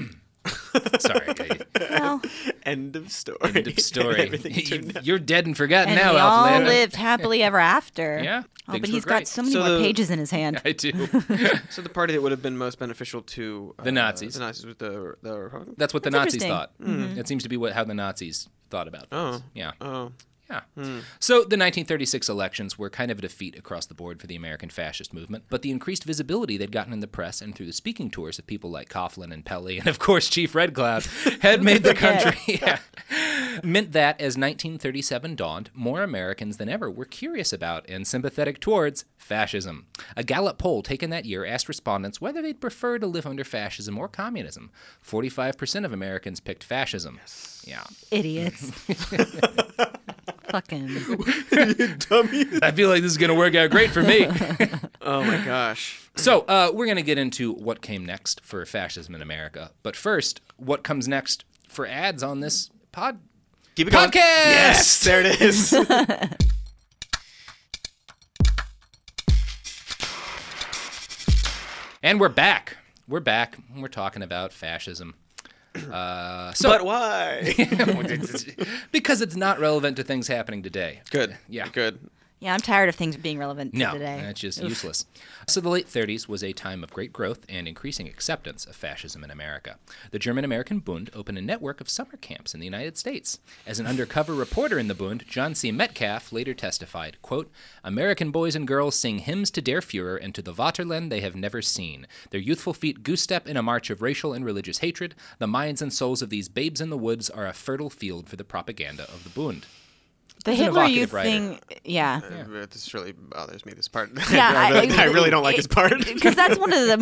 Sorry. Well, End of story. End of story. Everything turned out. You're dead and forgotten and now, they Alf all Landon. lived happily ever after. Yeah, Oh, things but were he's got great. so many So more the- pages in his hand. I do. So the party that would have been most beneficial to The Nazis. the Nazis was the Republicans. That's what the That's Nazis interesting. thought. It seems to be how the Nazis thought about this. Yeah. Oh. Yeah. So the 1936 elections were kind of a defeat across the board for the American fascist movement, but the increased visibility they'd gotten in the press and through the speaking tours of people like Coughlin and Pelley and, of course, Chief Red Cloud had made the country meant that as 1937 dawned, more Americans than ever were curious about and sympathetic towards fascism. A Gallup poll taken that year asked respondents whether they'd prefer to live under fascism or communism. 45% of Americans picked fascism. Yeah. Idiots. Fucking. Dummy. I feel like this is going to work out great for me. Oh my gosh. So, we're going to get into what came next for fascism in America. But first, what comes next for ads on this Keep it going. podcast? Yes, there it is. And we're back. We're back. We're talking about fascism. But why? Because it's not relevant to things happening today. Good. Yeah. Good. Yeah, I'm tired of things being relevant to No, today. that's just useless. So the late 30s was a time of great growth and increasing acceptance of fascism in America. The German-American Bund opened a network of summer camps in the United States. As an undercover reporter in the Bund, John C. Metcalf later testified, quote, "American boys and girls sing hymns to Der Fuhrer and to the Vaterland they have never seen. Their youthful feet goose-step in a march of racial and religious hatred. The minds and souls of these babes in the woods are a fertile field for the propaganda of the Bund." The He's an Hitler evocative Youth writer. thing, yeah. This really bothers me, this part. Yeah, I really don't like this part. Because that's one of the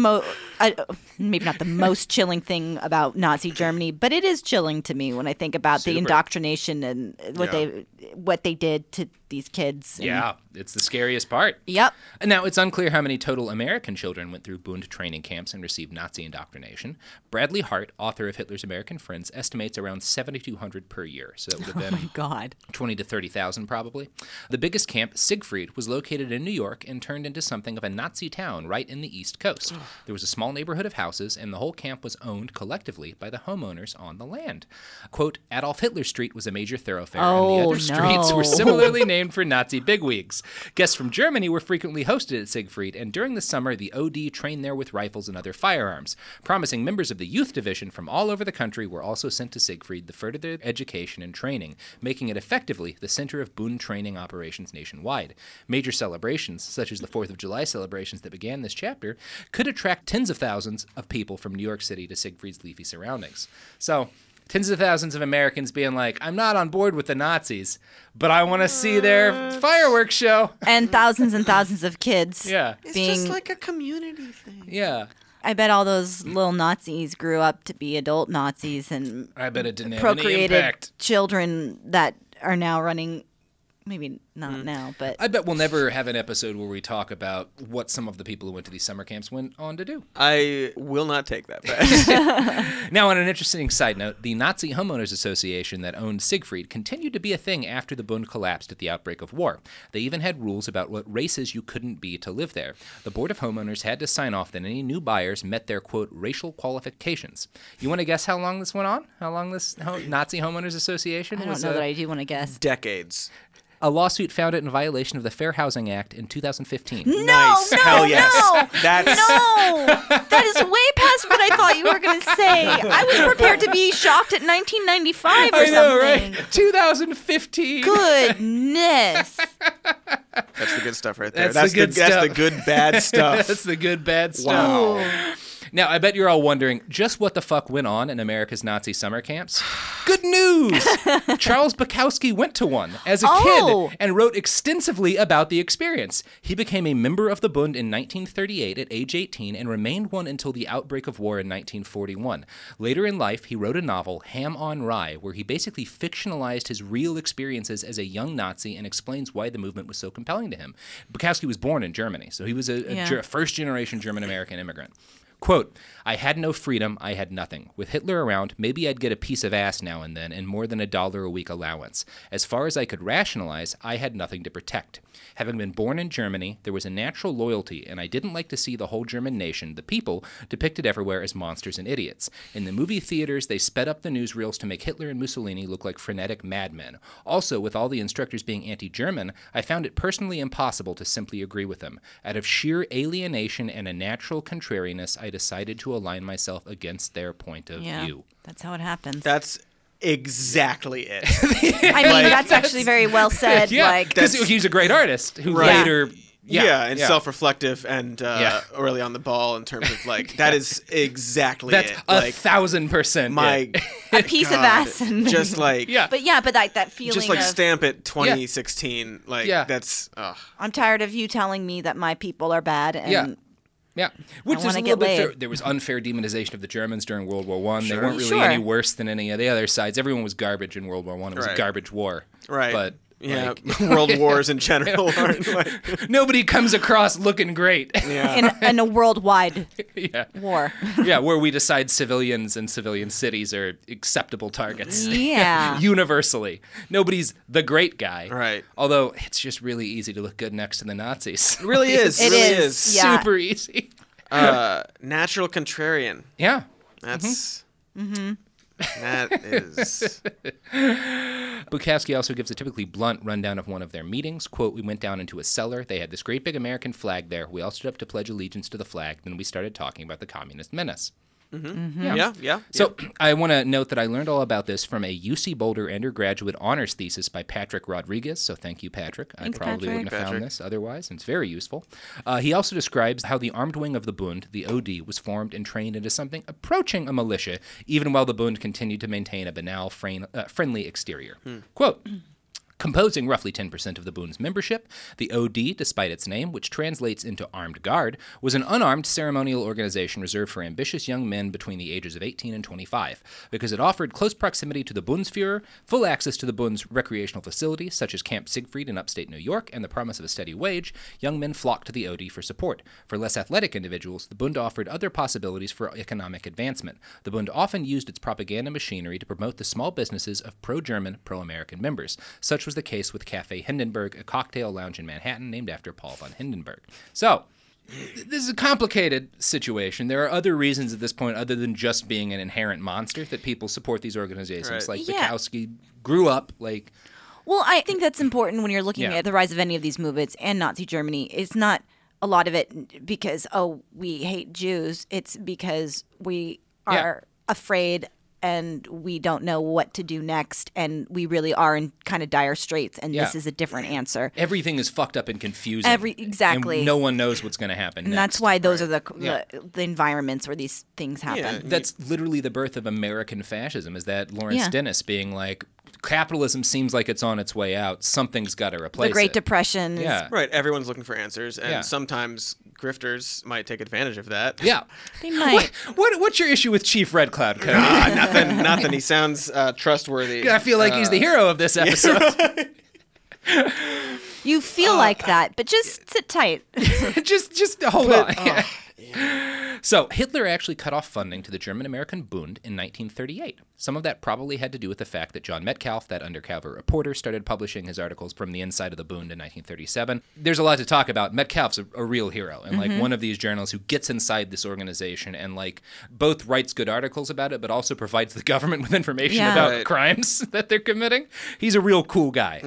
maybe not the most chilling thing about Nazi Germany, but it is chilling to me when I think about the Super. indoctrination and Yeah. what they did to these kids. And- Yeah, it's the scariest part. Yep. Now, it's unclear how many total American children went through Bund training camps and received Nazi indoctrination. Bradley Hart, author of Hitler's American Friends, estimates around 7,200 per year. So that would have been God. 20 to 30,000 probably. The biggest camp, Siegfried, was located in New York and turned into something of a Nazi town right in the East Coast. There was a small neighborhood of houses, and the whole camp was owned collectively by the homeowners on the land. Quote, Adolf Hitler Street was a major thoroughfare, and the other streets were similarly named for Nazi bigwigs. Guests from Germany were frequently hosted at Siegfried, and during the summer, the OD trained there with rifles and other firearms. Promising members of the youth division from all over the country were also sent to Siegfried to further their education and training, making it effectively the center of Bund training operations nationwide. Major celebrations, such as the 4th of July celebrations that began this chapter, could attract tens of thousands of people from New York City to Siegfried's leafy surroundings. So, tens of thousands of Americans being like, I'm not on board with the Nazis, but I want to see their fireworks show. And thousands of kids. Yeah. It's being, just like a community thing. Yeah. I bet all those little Nazis grew up to be adult Nazis and I bet it didn't have any procreated impact. children that are now running. Maybe not now, but I bet we'll never have an episode where we talk about what some of the people who went to these summer camps went on to do. I will not take that back. Now, on an interesting side note, the Nazi Homeowners Association that owned Siegfried continued to be a thing after the Bund collapsed at the outbreak of war. They even had rules about what races you couldn't be to live there. The Board of Homeowners had to sign off that any new buyers met their, quote, racial qualifications. You want to guess how long this went on? How long this Nazi Homeowners Association I was? don't know that I do want to guess. Decades. A lawsuit found it in violation of the Fair Housing Act in 2015. Nice. No, Hell yes. no, That's no. That is way past what I thought you were going to say. I was prepared to be shocked at 1995 or I know, something. right? 2015. Goodness. That's the good stuff right there. That's the good That's stuff. the good bad stuff. That's the good, bad stuff. Wow. Now, I bet you're all wondering just what the fuck went on in America's Nazi summer camps. Good news! Charles Bukowski went to one as a kid and wrote extensively about the experience. He became a member of the Bund in 1938 at age 18 and remained one until the outbreak of war in 1941. Later in life, he wrote a novel, Ham on Rye, where he basically fictionalized his real experiences as a young Nazi and explains why the movement was so compelling to him. Bukowski was born in Germany, so he was a first-generation German-American immigrant. Quote, I had no freedom, I had nothing. With Hitler around, maybe I'd get a piece of ass now and then and more than $1 a week allowance. As far as I could rationalize, I had nothing to protect. Having been born in Germany, there was a natural loyalty, and I didn't like to see the whole German nation, the people, depicted everywhere as monsters and idiots. In the movie theaters, they sped up the newsreels to make Hitler and Mussolini look like frenetic madmen. Also, with all the instructors being anti-German, I found it personally impossible to simply agree with them. Out of sheer alienation and a natural contrariness, I decided to align myself against their point of view. That's how it happens. That's exactly it. I mean, that's actually very well said. Yeah, Like, because he's a great artist who Right. later... And self-reflective and really on the ball in terms of like that is exactly That's it. 1,000%. My a piece of ass. And just like But that feeling just like of, stamp it 2016 like that's I'm tired of you telling me that my people are bad. And Yeah, which is a wanna little get bit laid. fair. There was unfair demonization of the Germans during World War I. They Sure. weren't really Sure. any worse than any of the other sides. Everyone was garbage in World War I. It was a Right. garbage war. right. But World wars in general aren't like nobody comes across looking great. in a worldwide Yeah. war. Yeah, where we decide civilians and civilian cities are acceptable targets. Yeah. Universally. Nobody's the great guy. Right. Although it's just really easy to look good next to the Nazis. It really is. It really is. Yeah. Super easy. Natural contrarian. Yeah. That's That is... Bukowski also gives a typically blunt rundown of one of their meetings. Quote, we went down into a cellar. They had this great big American flag there. We all stood up to pledge allegiance to the flag. Then we started talking about the communist menace. Yeah. So I want to note that I learned all about this from a UC Boulder undergraduate honors thesis by Patrick Rodriguez. So thank you, Patrick. Thanks, I probably Patrick. wouldn't have found this otherwise, and it's very useful. He also describes how the armed wing of the Bund, the OD, was formed and trained into something approaching a militia, even while the Bund continued to maintain a banal, friendly exterior. Quote, composing roughly 10% of the Bund's membership, the OD, despite its name, which translates into armed guard, was an unarmed ceremonial organization reserved for ambitious young men between the ages of 18 and 25. Because it offered close proximity to the Bundesführer, full access to the Bund's recreational facilities, such as Camp Siegfried in upstate New York, and the promise of a steady wage, young men flocked to the OD for support. For less athletic individuals, the Bund offered other possibilities for economic advancement. The Bund often used its propaganda machinery to promote the small businesses of pro-German, pro-American members. Such was the case with Café Hindenburg, a cocktail lounge in Manhattan named after Paul von Hindenburg. So, this is a complicated situation. There are other reasons at this point other than just being an inherent monster that people support these organizations. Right. Like Yeah. Bukowski grew up like... Well, I think that's important when you're looking Yeah. at the rise of any of these movements and Nazi Germany. It's not a lot of it because, we hate Jews. It's because we are afraid and we don't know what to do next, and we really are in kind of dire straits, and this is a different answer. Everything is fucked up and confusing. Exactly. And no one knows what's going to happen And next. that's why those are Yeah. the environments where these things happen. Yeah. That's literally the birth of American fascism, is that Lawrence Yeah. Dennis being like, capitalism seems like it's on its way out. Something's got to replace The Great it. Depression is Yeah. Right, everyone's looking for answers, and Yeah. sometimes grifters might take advantage of that. Yeah. They might. What's your issue with Chief Red Cloud, Cody? Nothing. He sounds trustworthy. I feel like he's the hero of this episode. You feel like that, but just sit tight. just hold on. So Hitler actually cut off funding to the German-American Bund in 1938. Some of that probably had to do with the fact that John Metcalfe, that undercover reporter, started publishing his articles from the inside of the Bund in 1937. There's a lot to talk about. Metcalfe's a real hero, and like one of these journalists who gets inside this organization and like both writes good articles about it, but also provides the government with information Yeah. about Right. crimes that they're committing. He's a real cool guy.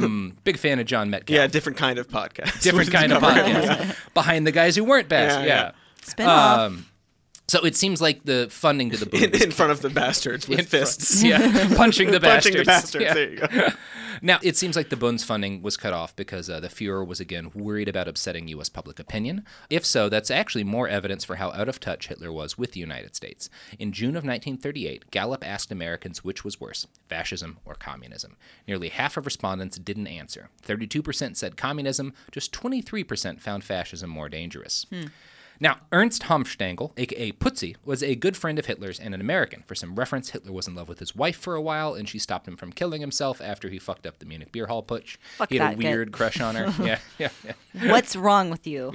Big fan of John Metcalfe. Yeah, different kind of podcast. Different kind of podcast. Behind the guys who weren't best. Yeah. Spin-off. So it seems like the funding to the Bund in front of the bastards with in front- fists. Yeah, punching the bastards. Punching the bastards. Yeah. There you go. Now, it seems like the Bund's funding was cut off because the Fuhrer was again worried about upsetting U.S. public opinion. If so, that's actually more evidence for how out of touch Hitler was with the United States. In June of 1938, Gallup asked Americans which was worse, fascism or communism. Nearly half of respondents didn't answer. 32% said communism, just 23% found fascism more dangerous. Now, Ernst Hanfstaengl, a.k.a. Putzi, was a good friend of Hitler's and an American. For some reference, Hitler was in love with his wife for a while, and she stopped him from killing himself after he fucked up the Munich beer hall putsch. Fuck He had a that guy. weird crush on her. Yeah. What's wrong with you?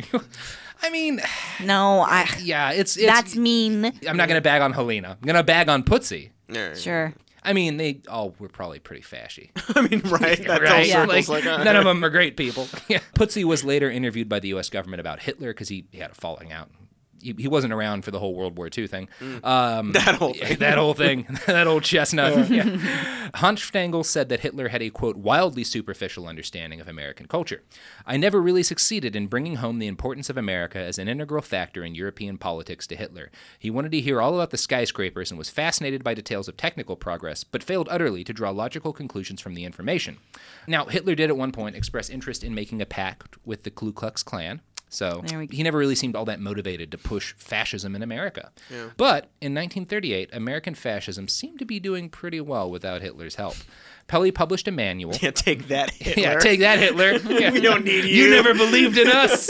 I mean, No, yeah, it's that's mean. I'm not going to bag on Helena. I'm going to bag on Putzi. Yeah. Sure. I mean, they all were probably pretty fashy. I mean, right? That Right? whole Yeah. circle's Like, like, none of them are great people. Yeah. Putzi was later interviewed by the U.S. government about Hitler because he had a falling out. He wasn't around for the whole World War II thing. that whole thing. That whole thing. That old chestnut. Yeah. Hanfstaengl said that Hitler had a, quote, wildly superficial understanding of American culture. I never really succeeded in bringing home the importance of America as an integral factor in European politics to Hitler. He wanted to hear all about the skyscrapers and was fascinated by details of technical progress, but failed utterly to draw logical conclusions from the information. Now, Hitler did at one point express interest in making a pact with the Ku Klux Klan. So There we go. he never really seemed all that motivated to push fascism in America. But in 1938, American fascism seemed to be doing pretty well without Hitler's help. Pelly published a manual. Yeah, take that, Hitler. Yeah, take that, Hitler. Yeah. We don't need You you. never believed in us.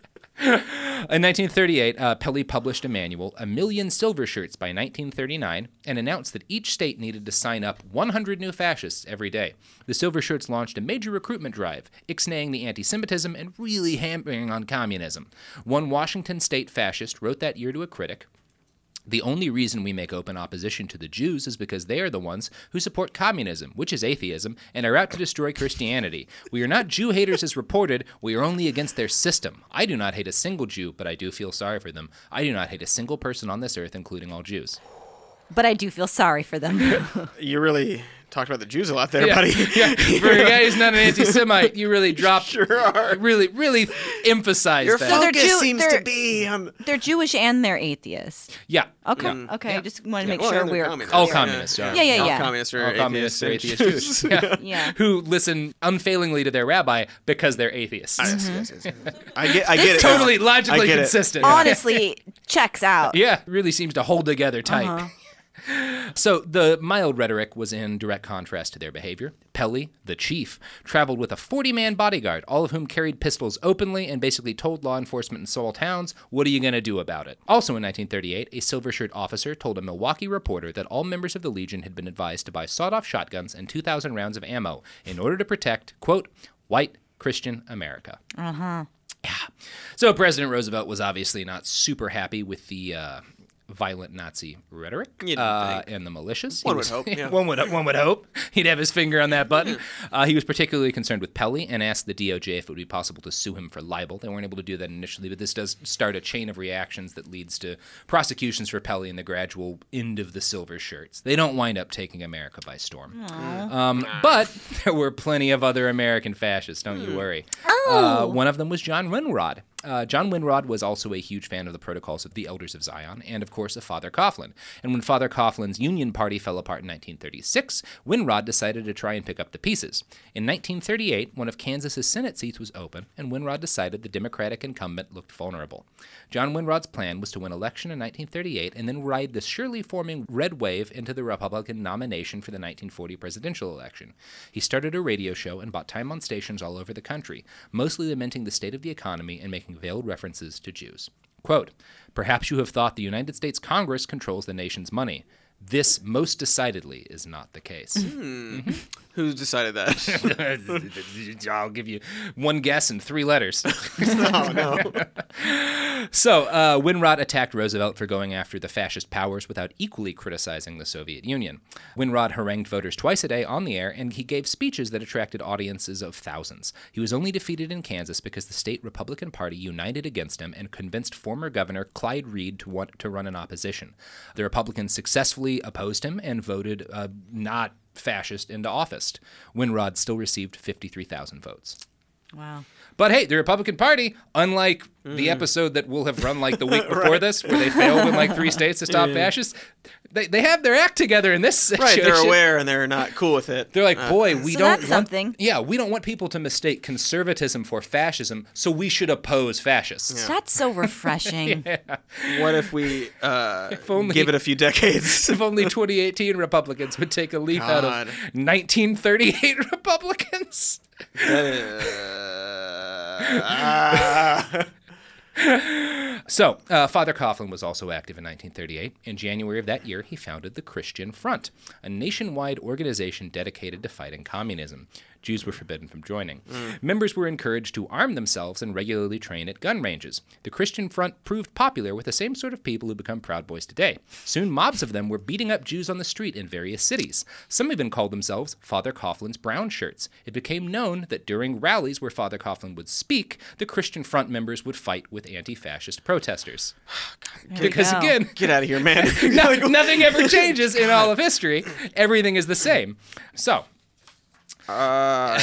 In 1938, Pelly published a manual, A Million Silver Shirts by 1939, and announced that each state needed to sign up 100 new fascists every day. The Silver Shirts launched a major recruitment drive, ixnaying the anti-Semitism and really hammering on communism. One Washington state fascist wrote that year to a critic, "The only reason we make open opposition to the Jews is because they are the ones who support communism, which is atheism, and are out to destroy Christianity. We are not Jew haters as reported, we are only against their system. I do not hate a single Jew, but I do feel sorry for them. I do not hate a single person on this earth, including all Jews." But I do feel sorry for them. You really talked about the Jews a lot there, buddy. Yeah. For a guy who's not an anti-Semite, you really dropped. Sure are. Really emphasized Your that. So they're focus Jew- seems they're- to be on. They're Jewish and they're atheists. Yeah. Okay. Yeah. Okay. I just want to make Well, sure and they're we're communists. All clear. communists, yeah. Yeah. All communists are All communists are atheists. atheist Jews. Yeah. Yeah. Who listen unfailingly to their rabbi because they're atheists. Yes. I get it. Totally now. logically I get it. consistent. Honestly, checks out. Yeah, really seems to hold together tight. So the mild rhetoric was in direct contrast to their behavior. Pelly, the chief, traveled with a 40-man bodyguard, all of whom carried pistols openly and basically told law enforcement in small towns, what are you going to do about it? Also in 1938, a silver shirt officer told a Milwaukee reporter that all members of the Legion had been advised to buy sawed-off shotguns and 2,000 rounds of ammo in order to protect, quote, white Christian America. Yeah. So President Roosevelt was obviously not super happy with the violent Nazi rhetoric You'd think. and the militias. One would hope, yeah. One would hope. He'd have his finger on that button. He was particularly concerned with Pelly and asked the DOJ if it would be possible to sue him for libel. They weren't able to do that initially, but this does start a chain of reactions that leads to prosecutions for Pelly and the gradual end of the silver shirts. They don't wind up taking America by storm. But there were plenty of other American fascists, don't you worry. One of them was John Winrod. John Winrod was also a huge fan of the Protocols of the Elders of Zion and, of course, of Father Coughlin. And when Father Coughlin's Union Party fell apart in 1936, Winrod decided to try and pick up the pieces. In 1938, one of Kansas's Senate seats was open, and Winrod decided the Democratic incumbent looked vulnerable. John Winrod's plan was to win election in 1938 and then ride the surely forming red wave into the Republican nomination for the 1940 presidential election. He started a radio show and bought time on stations all over the country, mostly lamenting the state of the economy and making veiled references to Jews. Quote, "Perhaps you have thought the United States Congress controls the nation's money. This most decidedly is not the case." Who decided that? I'll give you one guess and 3 letters. Oh, no. So, Winrod attacked Roosevelt for going after the fascist powers without equally criticizing the Soviet Union. Winrod harangued voters twice a day on the air, and he gave speeches that attracted audiences of thousands. He was only defeated in Kansas because the state Republican Party united against him and convinced former Governor Clyde Reed to run in opposition. The Republicans successfully opposed him and voted not fascist into office. Winrod still received 53,000 votes. Wow. But hey, the Republican Party, unlike the episode that will have run like the week before this, where they failed in like 3 states to stop fascists, they have their act together in this situation. Right, they're aware and they're not cool with it. They're like, boy, we So don't that's want, something. Yeah, we don't want people to mistake conservatism for fascism, so we should oppose fascists. That's so refreshing. What if we only- give it a few decades? If only 2018 Republicans would take a leaf out of God. 1938 Republicans. So, Father Coughlin was also active in 1938. In January of that year, he founded the Christian Front, a nationwide organization dedicated to fighting communism. Jews were forbidden from joining. Members were encouraged to arm themselves and regularly train at gun ranges. The Christian Front proved popular with the same sort of people who become Proud Boys today. Soon, mobs of them were beating up Jews on the street in various cities. Some even called themselves Father Coughlin's Brown Shirts. It became known that during rallies where Father Coughlin would speak, the Christian Front members would fight with anti-fascist protesters. Because go. again, Get out of here, man. nothing ever changes in all of history. Everything is the same. So, I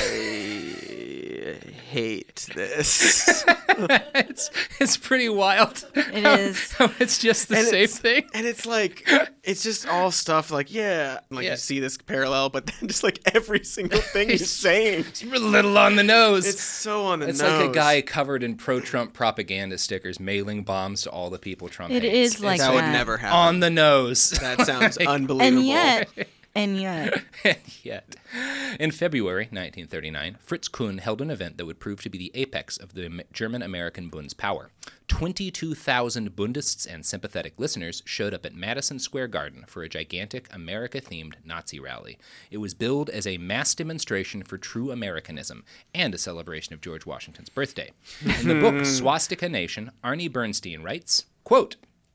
hate this. it's pretty wild. It is. It's just the And same it's- thing. And it's like, it's just all stuff like, Yeah. you see this parallel, but then just like every single thing he's saying. It's a little on the nose. It's so on the It's nose. like a guy covered in pro-Trump propaganda stickers mailing bombs to all the people Trump It hates. is like That that. would never happen. On the nose. That sounds unbelievable. And yet. Yet. In February 1939, Fritz Kuhn held an event that would prove to be the apex of the German-American Bund's power. 22,000 Bundists and sympathetic listeners showed up at Madison Square Garden for a gigantic America-themed Nazi rally. It was billed as a mass demonstration for true Americanism and a celebration of George Washington's birthday. In the book Swastika Nation, Arnie Bernstein writes, quote,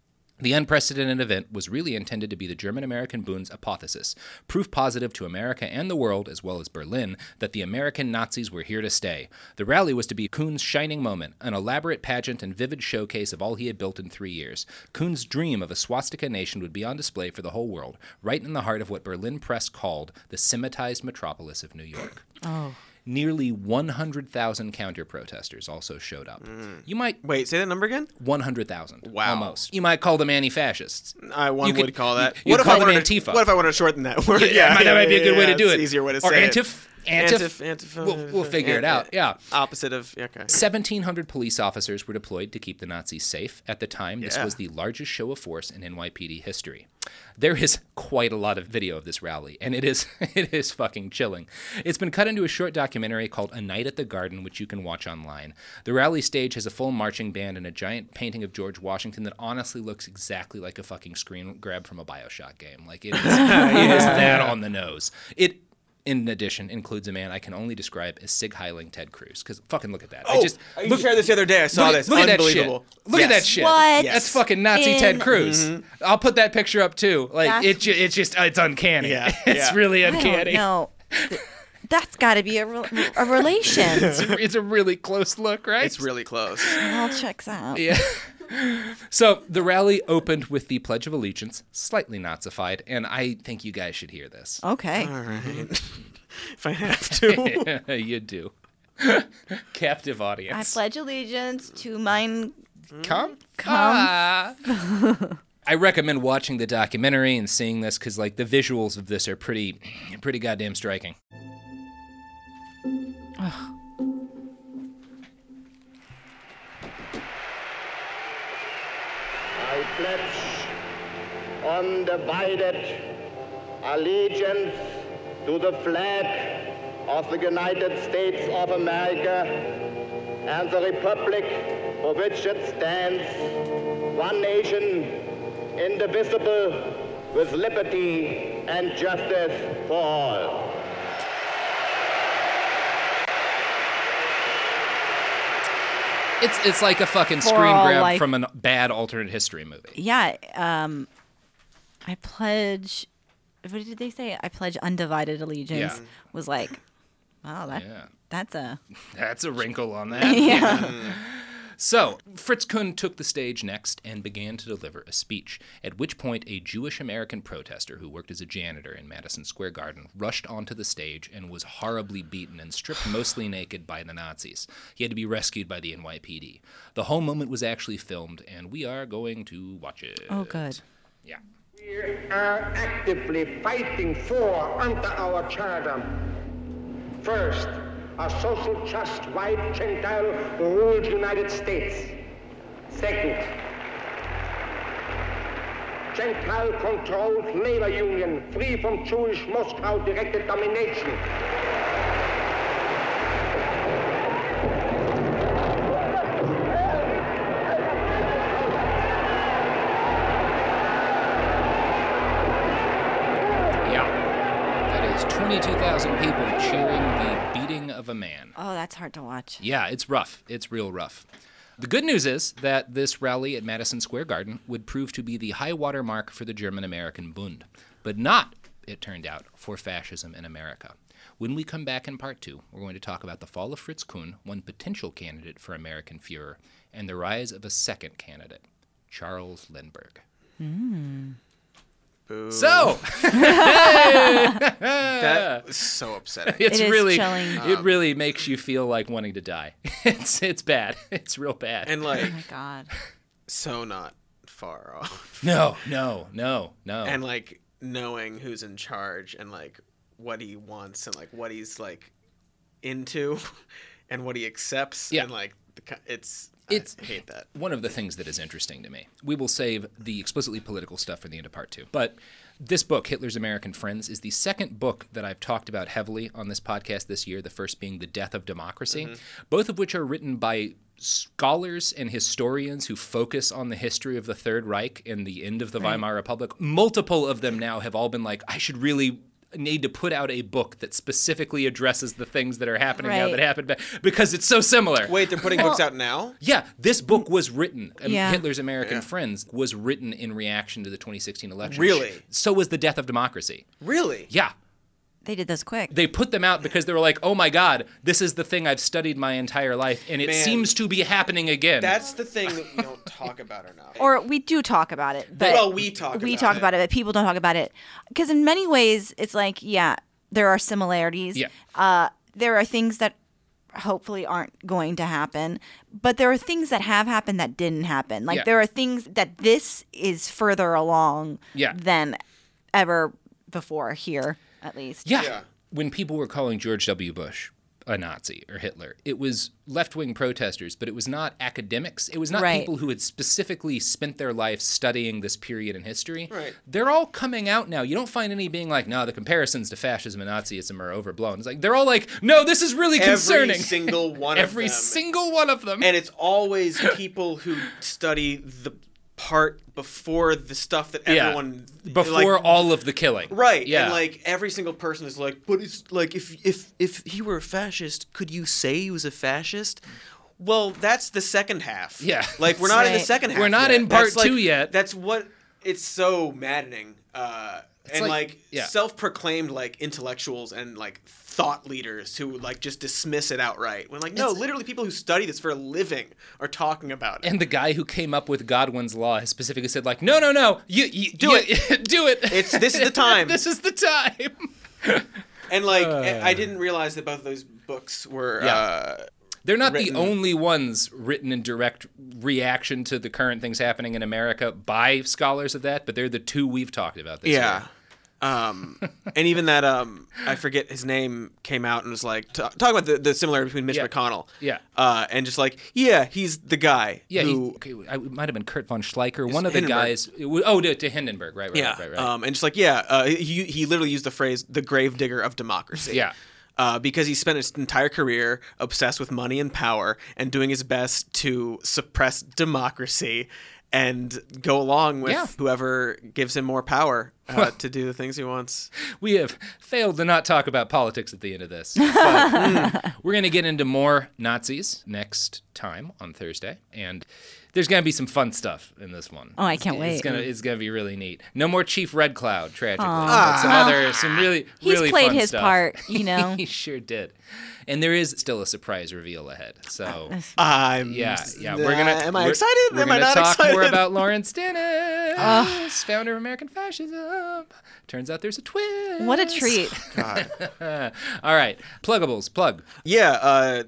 The unprecedented event was really intended to be the German-American Bund's apotheosis, proof positive to America and the world, as well as Berlin, that the American Nazis were here to stay. The rally was to be Kuhn's shining moment, an elaborate pageant and vivid showcase of all he had built in 3 years. Kuhn's dream of a swastika nation would be on display for the whole world, right in the heart of what Berlin press called the Semitized metropolis of New York. Oh. Nearly 100,000 counter-protesters also showed up. You might... Wait, say that number again? 100,000. Wow. Almost. You might call them anti-fascists. One would call that. You'd call them Antifa. What if I wanted to shorten that word? That might be a good way to do it. It's easier way to or say Antif. We'll figure it out. Yeah. Opposite of... Okay. 1,700 police officers were deployed to keep the Nazis safe. At the time, this Yeah. was the largest show of force in NYPD history. There is quite a lot of video of this rally, and it is fucking chilling. It's been cut into a short documentary called A Night at the Garden, which you can watch online. The rally stage has a full marching band and a giant painting of George Washington that honestly looks exactly like a fucking screen grab from a BioShock game. Like, it is that on the nose. It, in addition, includes a man I can only describe as Sig Heiling Ted Cruz. Because fucking look at that. You shared this the other day. I saw this. Look at that shit. Unbelievable. Look at that shit. What? That's fucking Nazi Ted Cruz. I'll put that picture up too. Like, it's uncanny. Yeah. It's really uncanny. No, that's got to be a relation. It's a really close look, right? It's really close. It all checks out. Yeah. So the rally opened with the Pledge of Allegiance, slightly Nazified, and I think you guys should hear this. Okay. All right. If I have to. You do. Captive I audience. pledge allegiance to mine. Come. I recommend watching the documentary and seeing this because, like, the visuals of this are pretty goddamn striking. I pledge undivided allegiance to the flag of the United States of America and the republic for which it stands, one nation, indivisible, with liberty and justice for all. It's like a fucking For screen all grab life. from a bad alternate history movie. Yeah. I pledge. What did they say? I pledge undivided allegiance. Yeah. Was like, wow, Yeah. that's a. That's a wrinkle on that. Yeah. So, Fritz Kuhn took the stage next and began to deliver a speech, at which point a Jewish-American protester who worked as a janitor in Madison Square Garden rushed onto the stage and was horribly beaten and stripped mostly naked by the Nazis. He had to be rescued by the NYPD. The whole moment was actually filmed, and we are going to watch it. Oh, good. Yeah. We are actively fighting for under our charter. First, a social just white Gentile ruled United States. Second, Gentile controlled labor union free from Jewish Moscow directed domination. Yeah. That is 22,000 people cheering the beating of a man. Oh, that's hard to watch. Yeah, it's rough. It's real rough. The good news is that this rally at Madison Square Garden would prove to be the high water mark for the German-American Bund, but not, it turned out, for fascism in America. When we come back in part 2, we're going to talk about the fall of Fritz Kuhn, one potential candidate for American Führer, and the rise of a second candidate, Charles Lindbergh. Boo. So, That was so upsetting. it's It is really, chilling. it really makes you feel like wanting to die. It's bad. It's real bad. And like, Oh my God. so not far off. No. And like knowing who's in charge and like what he wants and like what he's like into and what he accepts. Yeah. And like I hate that. One of the things that is interesting to me. We will save the explicitly political stuff for the end of part 2. But this book, Hitler's American Friends, is the second book that I've talked about heavily on this podcast this year, the first being The Death of Democracy, both of which are written by scholars and historians who focus on the history of the Third Reich and the end of the Weimar Republic. Multiple of them now have all been like, I should really need to put out a book that specifically addresses the things that are happening now Right. that happened back, because it's so similar. Wait, they're putting books out now? Yeah, this book was written. Yeah. Hitler's American Friends was written in reaction to the 2016 election. Really? So was The Death of Democracy. Really? Yeah. They did those quick. They put them out because they were like, oh my God, this is the thing I've studied my entire life, and it Man. seems to be happening again. That's the thing that we don't talk about enough. Or we do talk about it. But Well, we talk about it. but people don't talk about it. Because in many ways, it's like, yeah, there are similarities. Yeah. There are things that hopefully aren't going to happen. But there are things that have happened that didn't happen. Like, Yeah. there are things that this is further along Yeah. than ever before here, at least. Yeah. When people were calling George W. Bush a Nazi or Hitler, it was left-wing protesters, but it was not academics. It was not Right. people who had specifically spent their life studying this period in history. Right. They're all coming out now. You don't find any being like, no, the comparisons to fascism and Nazism are overblown. It's like, they're all like, no, this is really concerning. Every single one of them. Every single one of them. And it's always people who study the part before the stuff that everyone before like, all of the killing. right. Yeah. And like every single person is like, but it's like if he were a fascist, could you say he was a fascist? Well, that's the second half. Yeah. Like we're not in the Right. second half. We're not yet. in part That's, like, two yet. That's what it's so maddening. And like- yeah. self-proclaimed like intellectuals and like thought leaders who like just dismiss it outright. When like, no, literally people who study this for a living are talking about it. And the guy who came up with Godwin's law has specifically said, like, no, you Do it, do it. This is the time. This is the time. And like, I didn't realize that both of those books were. Yeah. They're not written- the only ones written in direct reaction to the current things happening in America by scholars of that, but they're the two we've talked about this Yeah. year. And even that I forget his name came out and was like talking about the similarity between Mitch Yeah. McConnell. Yeah. And just like, yeah, he's the guy. Yeah, Who, it might have been Kurt von Schleicher, one of the Hindenburg. guys. To Hindenburg, right. yeah. Right. And just like, yeah, he literally used the phrase "the gravedigger of democracy." Yeah. Because he spent his entire career obsessed with money and power and doing his best to suppress democracy and go along with Yeah. whoever gives him more power to do the things he wants. We have failed to not talk about politics at the end of this. But we're going to get into more Nazis next time on Thursday. And there's going to be some fun stuff in this one. Oh, I can't It's wait. It's gonna be really neat. No more Chief Red Cloud, tragically. But some really He's played fun his stuff. part, you know. He sure did. And there is still a surprise reveal ahead. So Yeah. we're gonna. Am I we're- excited? We're Am I gonna not talk excited? more about Lawrence Dennis, founder of American fascism. Turns out there's a twist. What a treat. All right, pluggables, plug. Yeah.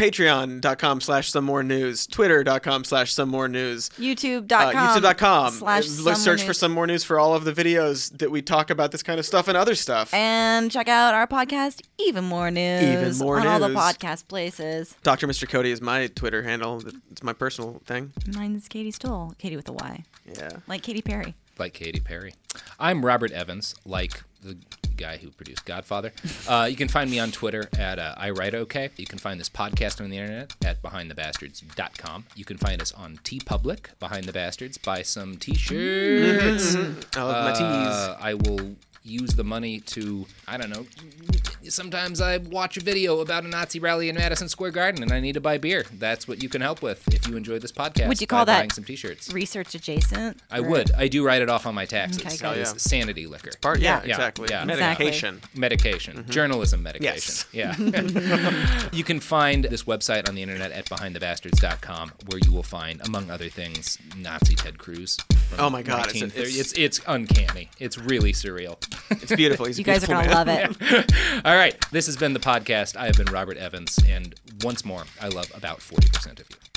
Patreon.com/somemore-news, Twitter.com/somemore-news, YouTube.com. YouTube.com. /somemore Search for news. Some More News for all of the videos that we talk about this kind of stuff and other stuff. And check out our podcast, Even More News. Even More on all the News. podcast places. Dr. Mr. Cody is my Twitter handle. It's my personal thing. Mine's Katie Stoll. Katie with a Y. Yeah. Like Katy Perry. Like Katy Perry. I'm Robert Evans, like the guy who produced Godfather. You can find me on Twitter at iWriteOK. You can find this podcast on the internet at BehindTheBastards.com. You can find us on TeePublic, Behind the Bastards. Buy some T-shirts. I love my teas. I will use the money to, I don't know, sometimes I watch a video about a Nazi rally in Madison Square Garden and I need to buy beer. That's what you can help with if you enjoy this podcast. Would you call by that buying some T-shirts. Research adjacent? I would. I do write it off on my taxes. Okay, It's good. yeah. sanity liquor. Yeah, Yeah, exactly. yeah. Medication. Medication. Journalism medication. Yes. Yeah. You can find this website on the internet at BehindTheBastards.com, where you will find, among other things, Nazi Ted Cruz. from Oh my God, 1930. It's uncanny. It's really surreal. It's beautiful. He's a You guys are beautiful going to man. love it. All right. This has been the podcast. I have been Robert Evans. And once more, I love about 40% of you.